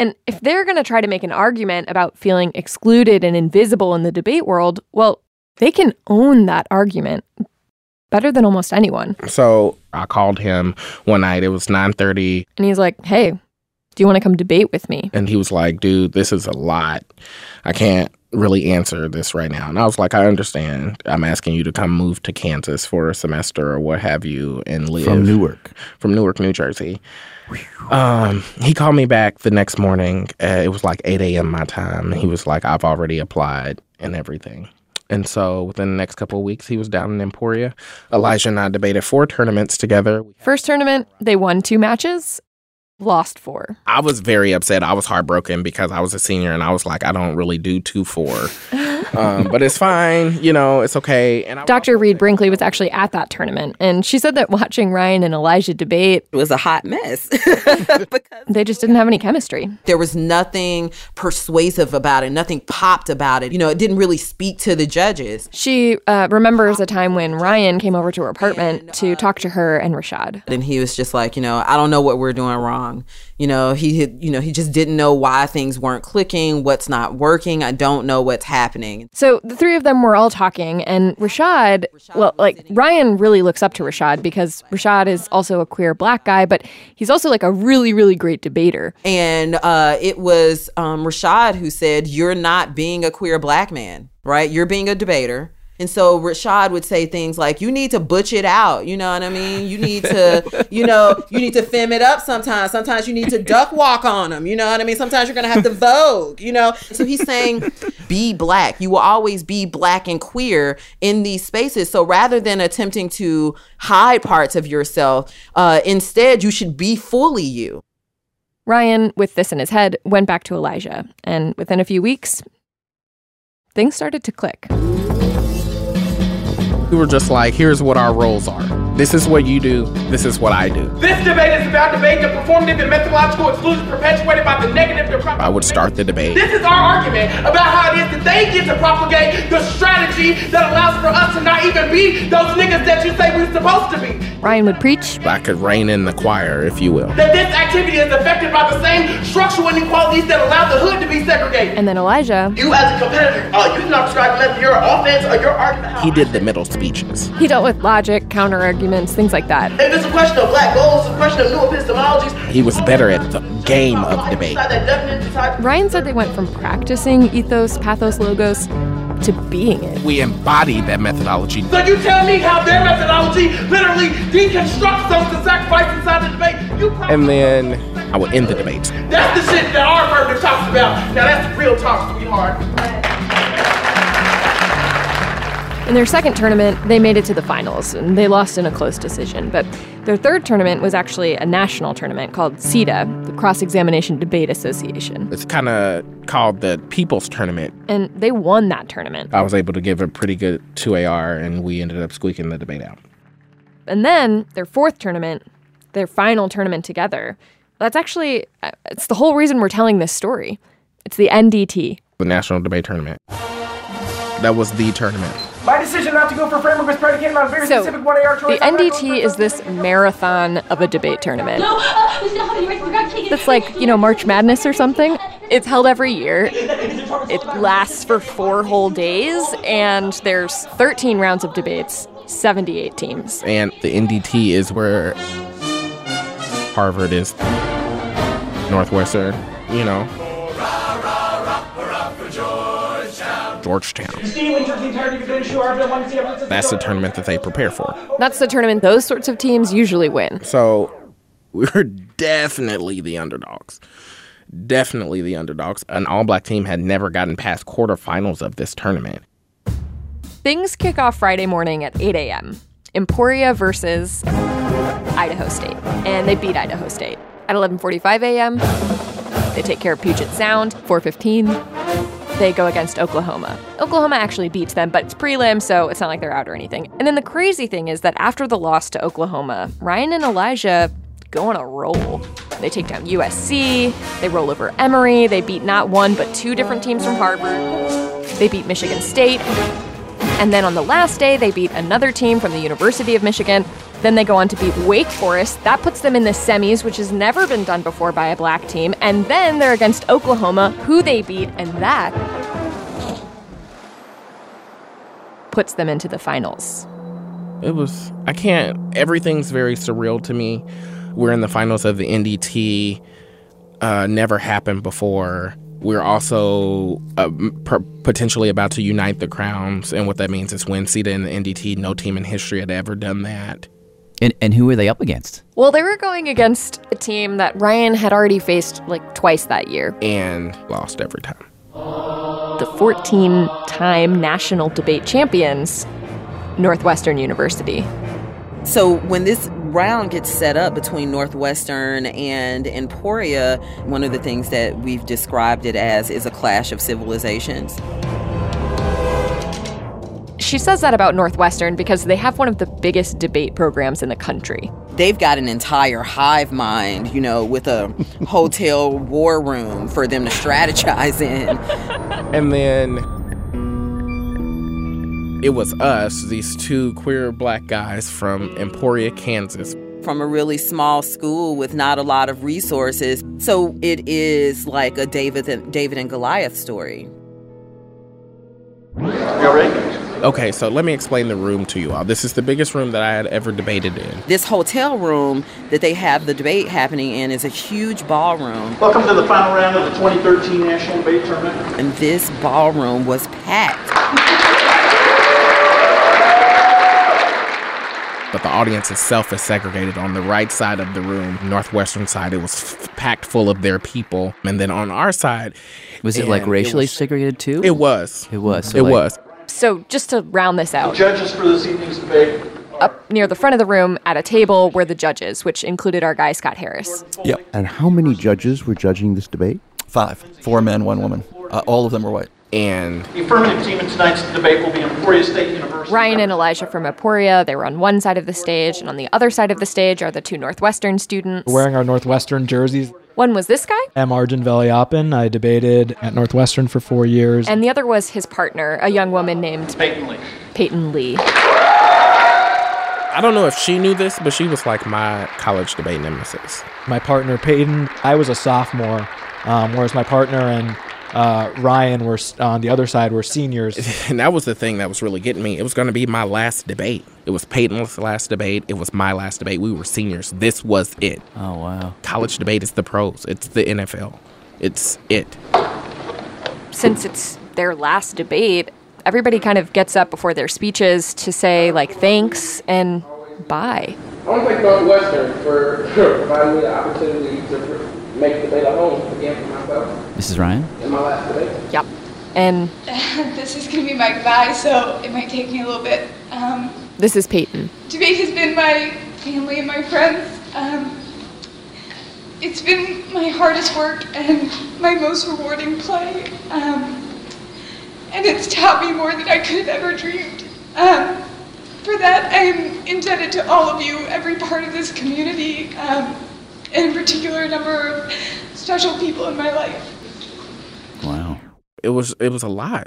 And if they're going to try to make an argument about feeling excluded and invisible in the debate world, well, they can own that argument better than almost anyone. So I called him one night. It was 9:30. And he's like, hey, do you want to come debate with me? And he was like, dude, this is a lot. I can't really answer this right now. And I was like, I understand. I'm asking you to come move to Kansas for a semester or what have you and live. From Newark. From Newark, New Jersey. He called me back the next morning. It was like 8 a.m. my time. He was like, I've already applied and everything. And so within the next couple of weeks, he was down in Emporia. Elijah and I debated 4 tournaments together. First tournament, they won 2 matches. Lost 4. I was very upset. I was heartbroken because I was a senior and I was like, I don't really do 2-4. But it's fine. You know, it's okay. And Dr. Reed Brinkley was actually at that tournament. And she said that watching Ryan and Elijah debate was a hot mess. They just didn't have any chemistry. There was nothing persuasive about it. Nothing popped about it. You know, it didn't really speak to the judges. She remembers a time when Ryan came over to her apartment to talk to her and Rashad. And he was just like, you know, I don't know what we're doing wrong. You know, he just didn't know why things weren't clicking, what's not working. I don't know what's happening. So the 3 of them were all talking, and Rashad, well, like, Ryan really looks up to Rashad because Rashad is also a queer Black guy, but he's also like a really, really great debater. And it was Rashad who said, you're not being a queer Black man, right? You're being a debater. And so Rashad would say things like, you need to butch it out. You know what I mean? You need to, you need to femme it up sometimes. Sometimes you need to duck walk on them. You know what I mean? Sometimes you're going to have to vogue, you know? So he's saying, be Black. You will always be Black and queer in these spaces. So rather than attempting to hide parts of yourself, instead you should be fully you. Ryan, with this in his head, went back to Elijah. And within a few weeks, things started to click. We were just like, here's what our roles are. This is what you do. This is what I do. This debate is about debate the performative and methodological exclusion perpetuated by the negative. I would start the debate. This is our argument about how it is that they get to propagate the strategy that allows for us to not even be those niggas that you say we're supposed to be. Ryan would preach. I could rein in the choir, if you will. That this activity is affected by the same structural inequalities that allow the hood to be segregated. And then Elijah. You as a competitor, you cannot describe your offense or your argument. He did the middle speeches. He dealt with logic, counter-arguments, things like that. If it's a question of Black goals, a question of new epistemologies. He was better at the game of debate. Ryan said they went from practicing ethos, pathos, logos to being it. We embodied that methodology. So you tell me how their methodology literally deconstructs us to sacrifice inside the debate. And then I would end the debate. That's the shit that our affirmative talks about. Now that's real talk, sweetheart. In their second tournament, they made it to the finals, and they lost in a close decision. But their third tournament was actually a national tournament called CEDA, the Cross-Examination Debate Association. It's kind of called the People's Tournament. And they won that tournament. I was able to give a pretty good 2AR, and we ended up squeaking the debate out. And then their fourth tournament, their final tournament together, that's actually, it's the whole reason we're telling this story. It's the NDT. The National Debate Tournament. That was the tournament. My decision not to go for framework was predicated on a very specific 1AR choice. The NDT is this marathon of a debate tournament. It's like, March Madness or something. It's held every year. It lasts for 4 whole days, and there's 13 rounds of debates, 78 teams. And the NDT is where Harvard is, Northwestern, Georgetown. That's the tournament that they prepare for. That's the tournament those sorts of teams usually win. So we were definitely the underdogs. Definitely the underdogs. An all-Black team had never gotten past quarterfinals of this tournament. Things kick off Friday morning at 8 a.m. Emporia versus Idaho State. And they beat Idaho State. At 11:45 a.m., they take care of Puget Sound. 4:15. They go against Oklahoma. Oklahoma actually beats them, but it's prelim, so it's not like they're out or anything. And then the crazy thing is that after the loss to Oklahoma, Ryan and Elijah go on a roll. They take down USC, they roll over Emory, they beat not one but 2 different teams from Harvard. They beat Michigan State. And then on the last day, they beat another team from the University of Michigan. Then they go on to beat Wake Forest. That puts them in the semis, which has never been done before by a black team. And then they're against Oklahoma, who they beat, and that puts them into the finals. Everything's very surreal to me. We're in the finals of the NDT. Never happened before. We're also potentially about to unite the crowns, and what that means is win SETA in the NDT. No team in history had ever done that. And who were they up against? Well, they were going against a team that Ryan had already faced twice that year. And lost every time. The 14-time national debate champions, Northwestern University. So when this round gets set up between Northwestern and Emporia, one of the things that we've described it as is a clash of civilizations. She says that about Northwestern because they have one of the biggest debate programs in the country. They've got an entire hive mind, with a hotel war room for them to strategize in. And then it was us, these two queer black guys from Emporia, Kansas. From a really small school with not a lot of resources. So it is like a David and Goliath story. Y'all ready? Okay, so let me explain the room to you all. This is the biggest room that I had ever debated in. This hotel room that they have the debate happening in is a huge ballroom. Welcome to the final round of the 2013 National Debate Tournament. And this ballroom was packed. But the audience itself is segregated. On the right side of the room, Northwestern side, it was packed full of their people. And then on our side... Was it racially segregated too? It was. It was. So it was. So just to round this out. The judges for this evening's debate. Up near the front of the room at a table were the judges, which included our guy, Scott Harris. Yep. And how many judges were judging this debate? 5. 4 men, 1 woman. All of them were white. And the affirmative team in tonight's debate will be Emporia State University. Ryan and Elijah from Emporia, they were on one side of the stage, and on the other side of the stage are the two Northwestern students. Wearing our Northwestern jerseys. One was this guy. I'm Arjun Veliappan. I debated at Northwestern for 4 years. And the other was his partner, a young woman named Peyton Lee. I don't know if she knew this, but she was like my college debate nemesis. My partner, Peyton, I was a sophomore, whereas my partner and Ryan were on the other side were seniors. And that was the thing that was really getting me. It was going to be my last debate. It was Peyton's last debate. It was my last debate. We were seniors. This was it. Oh, wow. College debate is the pros. It's the NFL. It's it. Since it's their last debate, everybody kind of gets up before their speeches to say, thanks and bye. I want to thank Northwestern for providing me the opportunity to make the debate at home again for myself. This is Ryan. In my last debate. Yep. And this is going to be my goodbye, so it might take me a little bit. This is Peyton. Debate has been my family and my friends. It's been my hardest work and my most rewarding play. And it's taught me more than I could have ever dreamed. For that, I am indebted to all of you, every part of this community, and in particular, a number of special people in my life. Wow. It was a lot.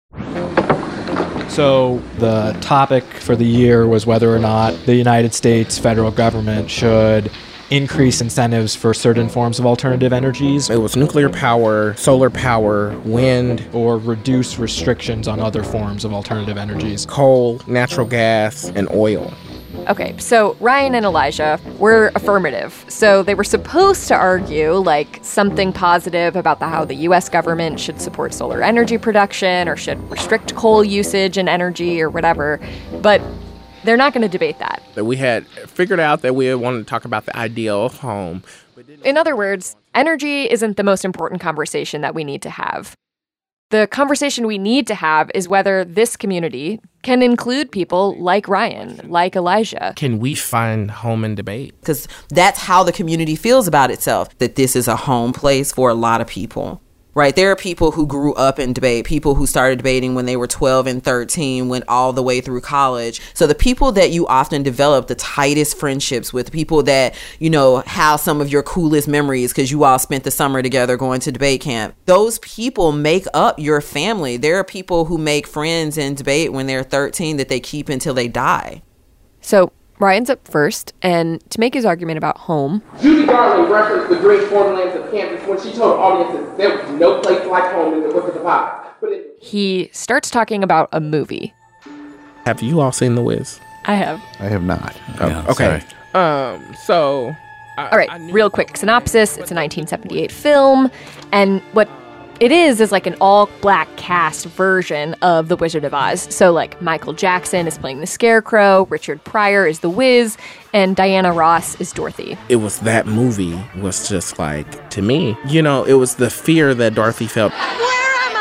So the topic for the year was whether or not the United States federal government should increase incentives for certain forms of alternative energies. It was nuclear power, solar power, wind, or reduce restrictions on other forms of alternative energies. Coal, natural gas, and oil. Okay, so Ryan and Elijah were affirmative. So they were supposed to argue something positive about how the U.S. government should support solar energy production or should restrict coal usage and energy or whatever. But they're not going to debate that. We had figured out that we wanted to talk about the ideal home. In other words, energy isn't the most important conversation that we need to have. The conversation we need to have is whether this community can include people like Ryan, like Elijah. Can we find home in debate? Because that's how the community feels about itself, that this is a home place for a lot of people. Right? There are people who grew up in debate, people who started debating when they were 12 and 13, went all the way through college. So the people that you often develop the tightest friendships with, people that, have some of your coolest memories because you all spent the summer together going to debate camp, those people make up your family. There are people who make friends in debate when they're 13 that they keep until they die. So Ryan's up first, and to make his argument about home, Judy Garland referenced the green farmlands of Kansas when she told audiences there was no place like home in the Wizard of Oz. he starts talking about a movie. Have you all seen The Wiz? I have. I have not. Oh, okay. So... All right, real quick synopsis. It's a 1978 film, and what it is like an all-black cast version of The Wizard of Oz. So, like, Michael Jackson is playing the Scarecrow, Richard Pryor is the Wiz, and Diana Ross is Dorothy. It was that movie was just like, to me, you know, it was the fear that Dorothy felt. Where am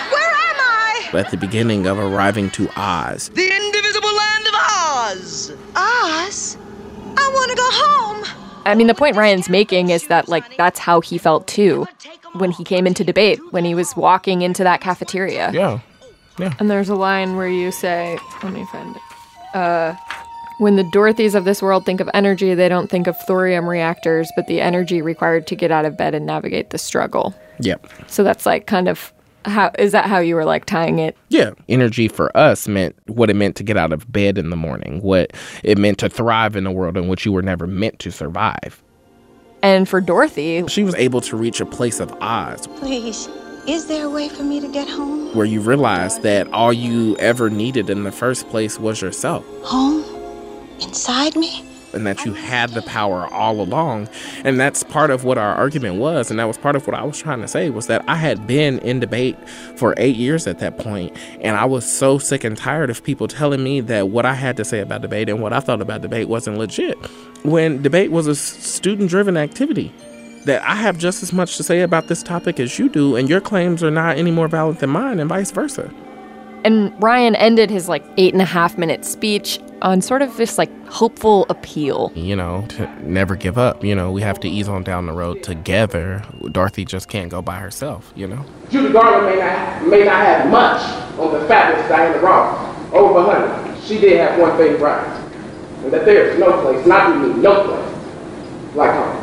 I? At the beginning of arriving to Oz. The indivisible land of Oz. Oz? I want to go home. I mean, the point Ryan's making is that, like, that's how he felt, too, when he came into debate, when he was walking into that cafeteria. Yeah. And there's a line where you say, let me find it. When the Dorothys of this world think of energy, they don't think of thorium reactors, but the energy required to get out of bed and navigate the struggle. Yep. So that's, like, kind of... is that how you were, like, tying it? Yeah. Energy for us meant what it meant to get out of bed in the morning, what it meant to thrive in a world in which you were never meant to survive. And for Dorothy... she was able to reach a place of Oz. Please, is there a way for me to get home? Where you realize that all you ever needed in the first place was yourself. Home? Inside me? And that you had the power all along. And that's part of what our argument was. And that was part of what I was trying to say, was that I had been in debate for 8 years at that point. And I was so sick and tired of people telling me that what I had to say about debate and what I thought about debate wasn't legit. When debate was a student-driven activity. That I have just as much to say about this topic as you do, and your claims are not any more valid than mine, and vice versa. And Ryan ended his, 8.5-minute speech on sort of this, hopeful appeal. You know, to never give up. You know, we have to ease on down the road together. Dorothy just can't go by herself, you know? Judy Garland may not have much on the fabulous Diana Ross. Over 100. She did have one thing right. And that there is no place, not even no place, like home.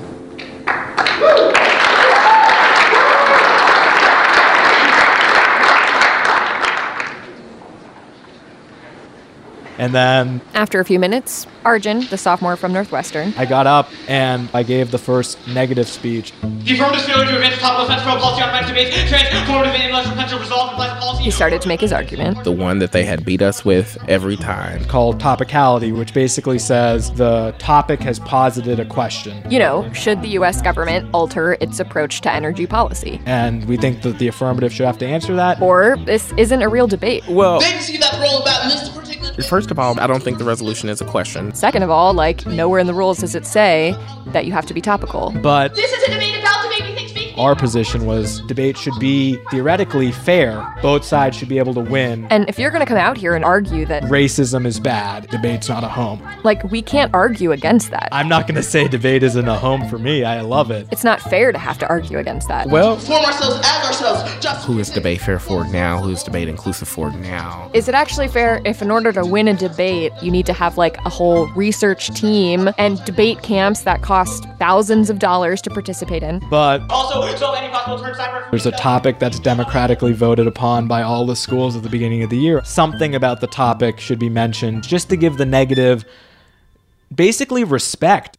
And then after a few minutes, Arjun, the sophomore from Northwestern, I got up and I gave the first negative speech. The affirmative failure to advance topical defense for policy on defense debates, transformative and intellectual potential resolve and policy. He started to make his argument. The one that they had beat us with every time. Called topicality, which basically says the topic has posited a question. You know, should the U.S. government alter its approach to energy policy? And we think that the affirmative should have to answer that. Or this isn't a real debate. Well, they see that role about Mr. Particular. First of all, I don't think the resolution is a question. Second of all, nowhere in the rules does it say that you have to be topical. But this is a debate about debate, we think speaking. Our position was debate should be theoretically fair. Both sides should be able to win. And if you're going to come out here and argue that racism is bad, debate's not a home. We can't argue against that. I'm not going to say debate isn't a home for me. I love it. It's not fair to have to argue against that. Well, form ourselves as ourselves. Just who is debate fair for now? Who is debate inclusive for now? Is it actually fair if in order to win a debate, you need to have a whole research team and debate camps that cost thousands of dollars to participate in? But also, so any possible turn cyber. There's a topic that's democratically voted upon by all the schools at the beginning of the year. Something about the topic should be mentioned just to give the negative, basically respect.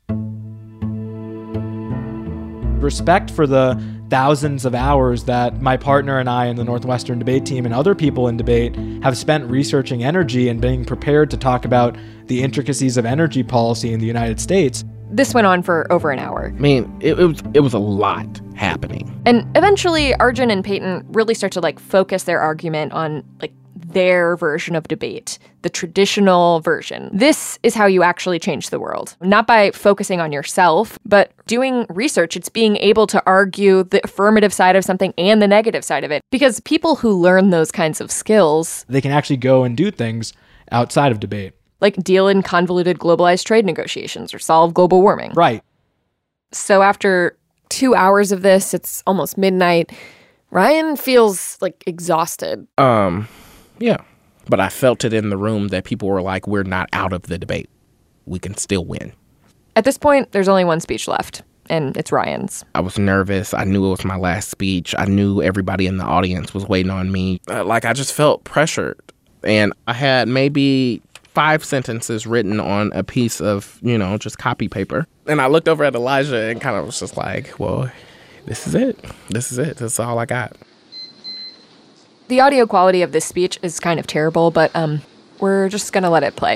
Respect for the thousands of hours that my partner and I in the Northwestern debate team and other people in debate have spent researching energy and being prepared to talk about the intricacies of energy policy in the United States. This went on for over an hour. I mean, it was a lot happening. And eventually, Arjun and Peyton really start to focus their argument on their version of debate, the traditional version. This is how you actually change the world. Not by focusing on yourself, but doing research. It's being able to argue the affirmative side of something and the negative side of it. Because people who learn those kinds of skills, they can actually go and do things outside of debate. Like deal in convoluted globalized trade negotiations or solve global warming. Right. So after 2 hours of this, it's almost midnight. Ryan feels exhausted. Yeah. But I felt it in the room that people were like, we're not out of the debate. We can still win. At this point, there's only one speech left, and it's Ryan's. I was nervous. I knew it was my last speech. I knew everybody in the audience was waiting on me. I just felt pressured. And I had maybe 5 sentences written on a piece of, just copy paper. And I looked over at Elijah and kind of was just like, well, this is it. This is all I got. The audio quality of this speech is kind of terrible, but we're just going to let it play.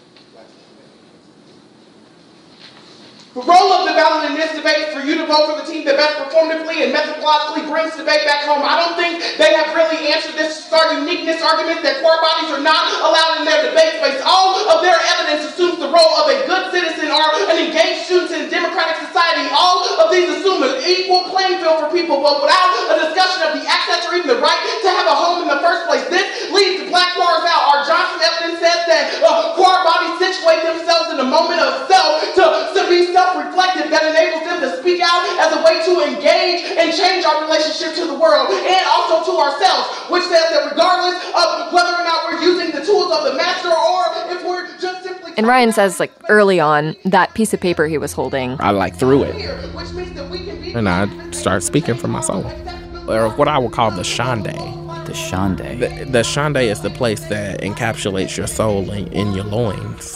The role of the ballot in this debate is for you to vote for the team that best performatively and methodologically brings debate back home. I don't think they have really answered this uniqueness argument that core bodies are not allowed in their debate space. All of their evidence assumes the role of a good citizen or an engaged student in a democratic society. All of these assume an equal playing field for people, but without a discussion of the access or even the right to have a home in the first place. This leads to black queers out. Our Johnson evidence says that queer bodies situate themselves in a moment of self to be self-reflective that enables them to speak out as a way to engage and change our relationship to the world and also to ourselves, which says that regardless of whether or not we're using the tools of the master or if we're just simply... And Ryan says, early on, that piece of paper he was holding, I, threw it. And I start speaking from my soul. Or what I would call the shande. The shande. The shande is the place that encapsulates your soul in your loins.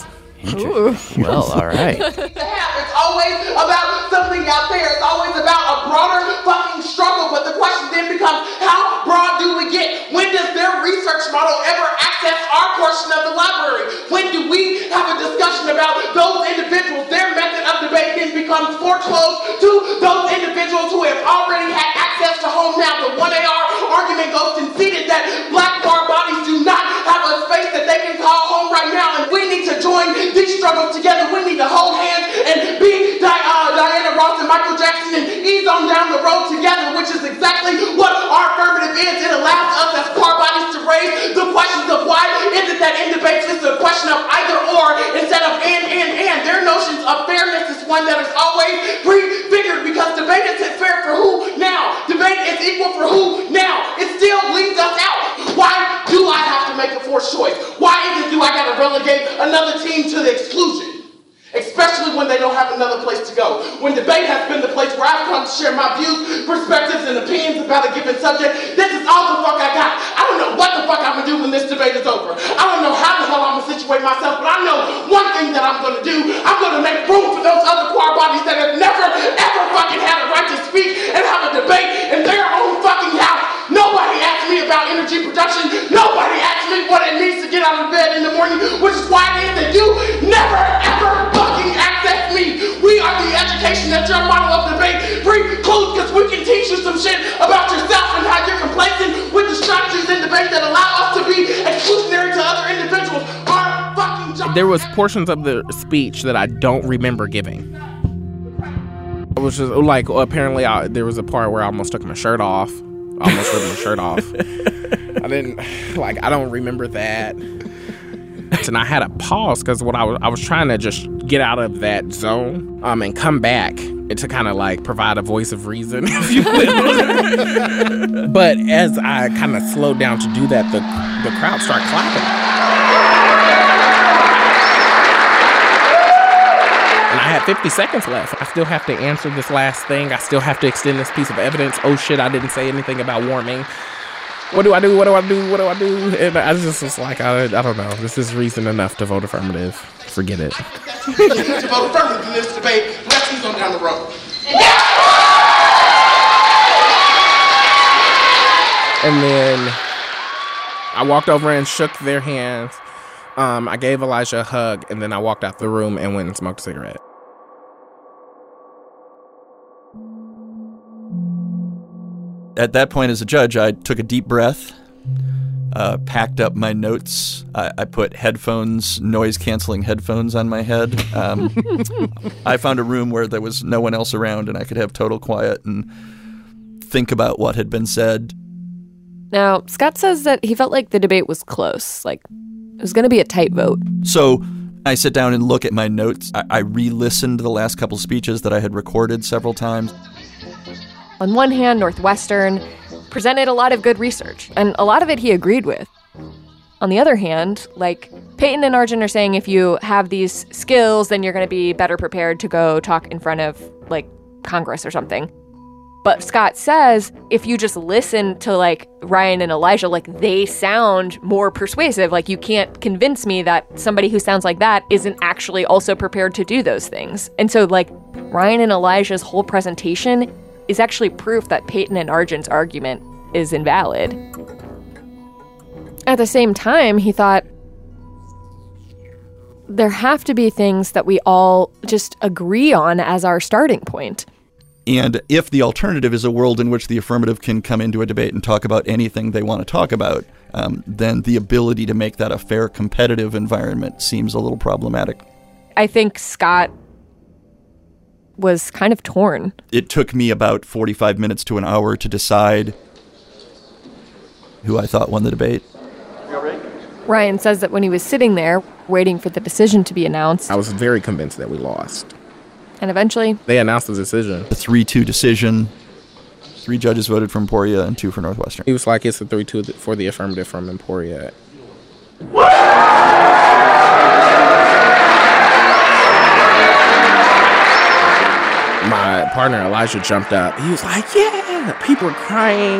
Well, all right. It's always about something out there. It's always about a broader fucking struggle. But the question then becomes, how broad do we get? When does their research model ever access our portion of the library? When do we have a discussion about those individuals? Their method of debate then becomes foreclosed to those individuals who have already had access to home now. The 1AR argument goes conceded that black bar bodies do not have a space that they can call home right now. And we need to join these struggles together. We need to hold hands and be Diana Ross and Michael Jackson and ease on down the road together, which is exactly what our affirmative is. It allows us as car bodies to raise the questions of why is it that in debates it's a question of either or instead of and. Their notions of fairness is one that is always prefigured because debate isn't fair for who now? Debate is equal for who now? It still leaves us out. Why do I have to make a forced choice? Why do I got to relegate another team to the exclusion? Especially when they don't have another place to go. When debate has been the place where I've come to share my views, perspectives, and opinions about a given subject, this is all the fuck I got. I don't know what the fuck I'm gonna do when this debate is over. I don't know how the hell I'm gonna situate myself, but I know one thing that I'm gonna do. I'm gonna make room for those other queer bodies that have never, ever fucking had a right to speak and have a debate in their own fucking house. Nobody asked me about energy production. Nobody asked me what it means to get out of bed in the morning, which is why it is that you never, ever fucking access me. We are the education that your model of debate precludes, because we can teach you some shit about yourself and how you're complacent with the strategies in debate that allow us to be exclusionary to other individuals. Our fucking job. There was portions of the speech that I don't remember giving. It was just apparently there was a part where I almost took my shirt off. I almost ripped my shirt off. I don't remember that. And I had to pause because I was trying to just get out of that zone and come back to kind of provide a voice of reason, if you will. But as I kind of slowed down to do that, the crowd started clapping. And I had 50 seconds left. I still have to answer this last thing. I still have to extend this piece of evidence. Oh shit, I didn't say anything about warming. What do I do? What do I do? What do I do? And I just was like, I don't know. This is reason enough to vote affirmative. Forget it. You need to vote affirmative in this debate. Let's ease on down the road. And then I walked over and shook their hands. I gave Elijah a hug, and then I walked out the room and went and smoked a cigarette. At that point, as a judge, I took a deep breath, packed up my notes. I put noise-canceling headphones on my head. I found a room where there was no one else around and I could have total quiet and think about what had been said. Now, Scott says that he felt like the debate was close, it was going to be a tight vote. So I sit down and look at my notes. I re-listened to the last couple speeches that I had recorded several times. On one hand, Northwestern presented a lot of good research, and a lot of it he agreed with. On the other hand, Peyton and Arjun are saying if you have these skills, then you're going to be better prepared to go talk in front of, Congress or something. But Scott says if you just listen to like Ryan and Elijah, like they sound more persuasive. Like you can't convince me that somebody who sounds like that isn't actually also prepared to do those things. And so like Ryan and Elijah's whole presentation is actually proof that Peyton and Arjun's argument is invalid. At the same time, he thought, there have to be things that we all just agree on as our starting point. And if the alternative is a world in which the affirmative can come into a debate and talk about anything they want to talk about, then the ability to make that a fair, competitive environment seems a little problematic. I think Scott was kind of torn. It took me about 45 minutes to an hour to decide who I thought won the debate. Ryan says that when he was sitting there waiting for the decision to be announced, I was very convinced that we lost. And eventually, they announced the decision. The 3-2 decision. 3 judges voted for Emporia and 2 for Northwestern. He was like, it's a 3-2 for the affirmative from Emporia. My partner, Elijah, jumped up. He was like, yeah, people were crying.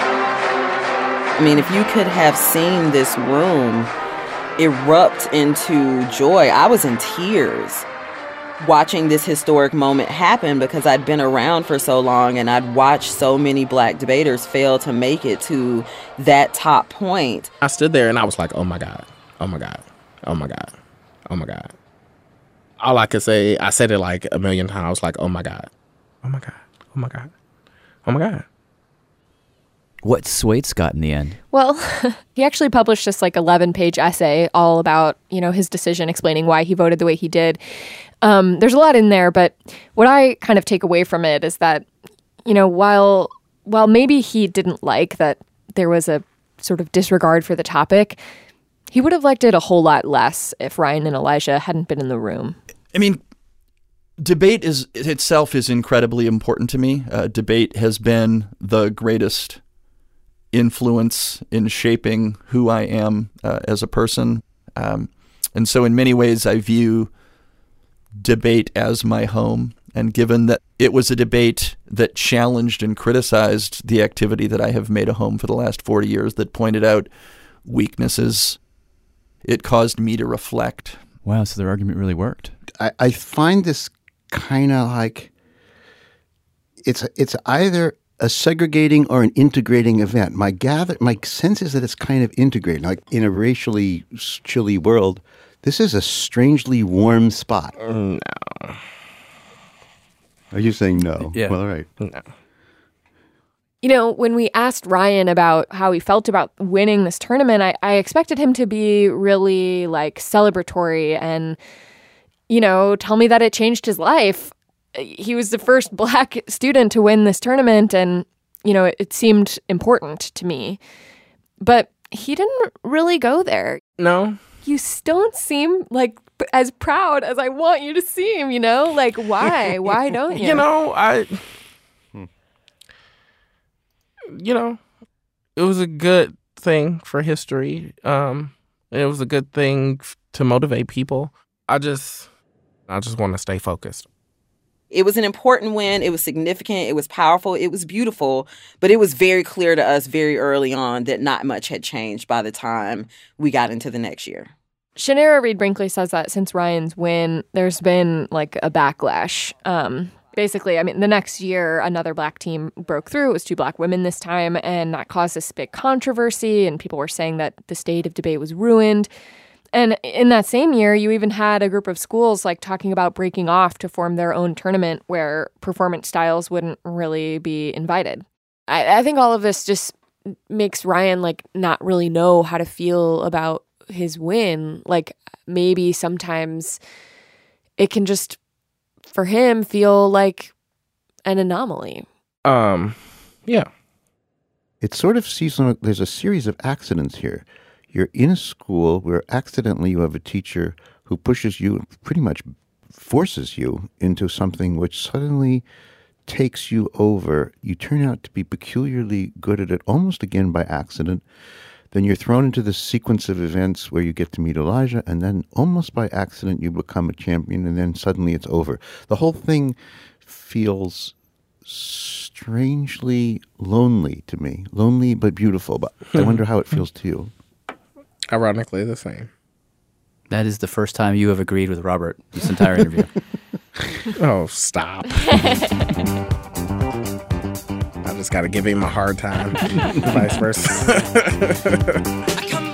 I mean, if you could have seen this room erupt into joy, I was in tears watching this historic moment happen because I'd been around for so long and I'd watched so many black debaters fail to make it to that top point. I stood there and I was like, oh my God, oh my God, oh my God, oh my God. All I could say, I said it like a million times, I was like, oh my God, oh my God, oh my God, oh my God. What swayed Scott in the end? Well, he actually published this like 11-page essay all about, his decision, explaining why he voted the way he did. There's a lot in there, but what I kind of take away from it is that, while maybe he didn't like that there was a sort of disregard for the topic, he would have liked it a whole lot less if Ryan and Elijah hadn't been in the room. I mean, debate itself is incredibly important to me. Debate has been the greatest influence in shaping who I am as a person. And so in many ways, I view debate as my home. And given that it was a debate that challenged and criticized the activity that I have made a home for the last 40 years, that pointed out weaknesses, it caused me to reflect. Wow, so their argument really worked. I find this kind of like it's either a segregating or an integrating event. My sense is that it's kind of integrating. Like in a racially chilly world, this is a strangely warm spot. No. Are you saying no? Yeah. Well, all right. No. When we asked Ryan about how he felt about winning this tournament, I expected him to be really like celebratory and, tell me that it changed his life. He was the first black student to win this tournament and, it seemed important to me. But he didn't really go there. No. You don't seem like as proud as I want you to seem, Like, why? Why don't you? It was a good thing for history. It was a good thing to motivate people. I just want to stay focused. It was an important win. It was significant. It was powerful. It was beautiful. But it was very clear to us very early on that not much had changed by the time we got into the next year. Shanera Reed Brinkley says that since Ryan's win, there's been like a backlash. Basically, the next year, another black team broke through. It was 2 black women this time, and that caused this big controversy, and people were saying that the state of debate was ruined. And in that same year, you even had a group of schools like talking about breaking off to form their own tournament where performance styles wouldn't really be invited. I think all of this just makes Ryan like not really know how to feel about his win. Like maybe sometimes it can just, for him, feel like an anomaly. Yeah. It sort of there's a series of accidents here. You're in a school where accidentally you have a teacher who pushes you and pretty much forces you into something which suddenly takes you over. You turn out to be peculiarly good at it, almost again by accident. Then you're thrown into this sequence of events where you get to meet Elijah, and then almost by accident you become a champion, and then suddenly it's over. The whole thing feels strangely lonely to me. Lonely but beautiful. But I wonder how it feels to you. Ironically, the same. That is the first time you have agreed with Robert this entire interview. Oh, stop. I just got to give him a hard time. Vice versa.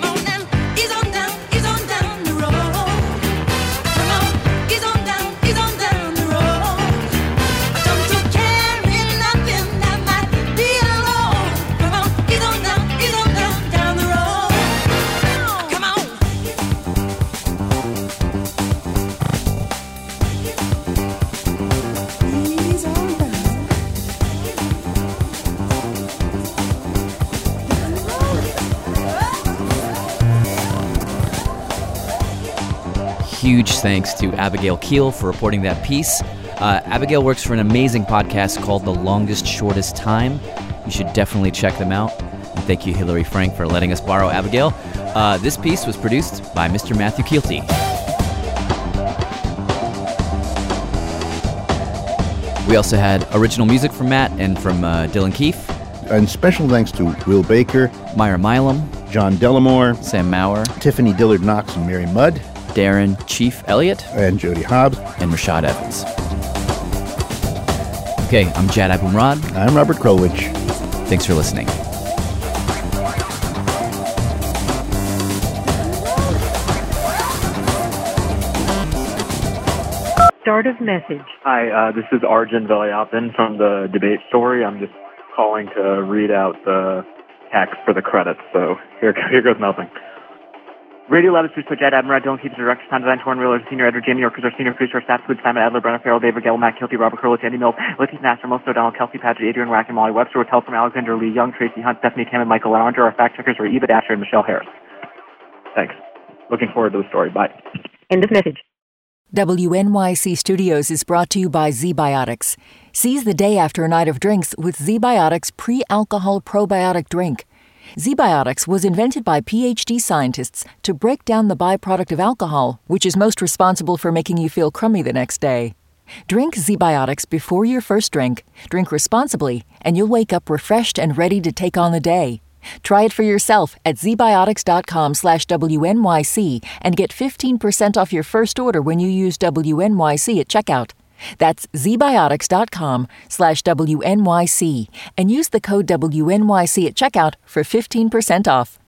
Huge thanks to Abigail Keel for reporting that piece. Abigail works for an amazing podcast called The Longest Shortest Time. You should definitely check them out. And thank you, Hillary Frank, for letting us borrow Abigail. This piece was produced by Mr. Matthew Kielty. We also had original music from Matt and from Dylan Keefe. And special thanks to Will Baker, Myra Milam, John Delamore, Sam Maurer, Tiffany Dillard Knox and Mary Mudd, Darren Chief Elliott, and Jody Hobbs, and Rashad Evans. Okay, I'm Jad Abumrad. I'm Robert Krulwich. Thanks for listening. Start of message. Hi, this is Arjun Veliappan from the Debate Story. I'm just calling to read out the text for the credits, so here goes nothing. Radio Lab is produced by Jed Abumrad, Dylan Keefe, director, sound design, Torrin Wheeler, senior editor, Jamie York is our senior producer, staff includes Simon Adler, Brenna Farrell, David Gell, Matt Kilty, Robert Krulwich, Andy Mills, Lakeith Nasser, Melissa O'Donnell, Kelsey Padgett, Adrian Rack, and Molly Webster, with help from Alexander Lee Young, Tracy Hunt, Stephanie Tam, and Michael Larringer. Our fact checkers were Eva Dasher and Michelle Harris. Thanks. Looking forward to the story. Bye. End of message. WNYC Studios is brought to you by ZBiotics. Seize the day after a night of drinks with ZBiotics pre-alcohol probiotic drink. ZBiotics was invented by PhD scientists to break down the byproduct of alcohol, which is most responsible for making you feel crummy the next day. Drink ZBiotics before your first drink, drink responsibly, and you'll wake up refreshed and ready to take on the day. Try it for yourself at zbiotics.com/WNYC and get 15% off your first order when you use WNYC at checkout. That's zbiotics.com/WNYC and use the code WNYC at checkout for 15% off.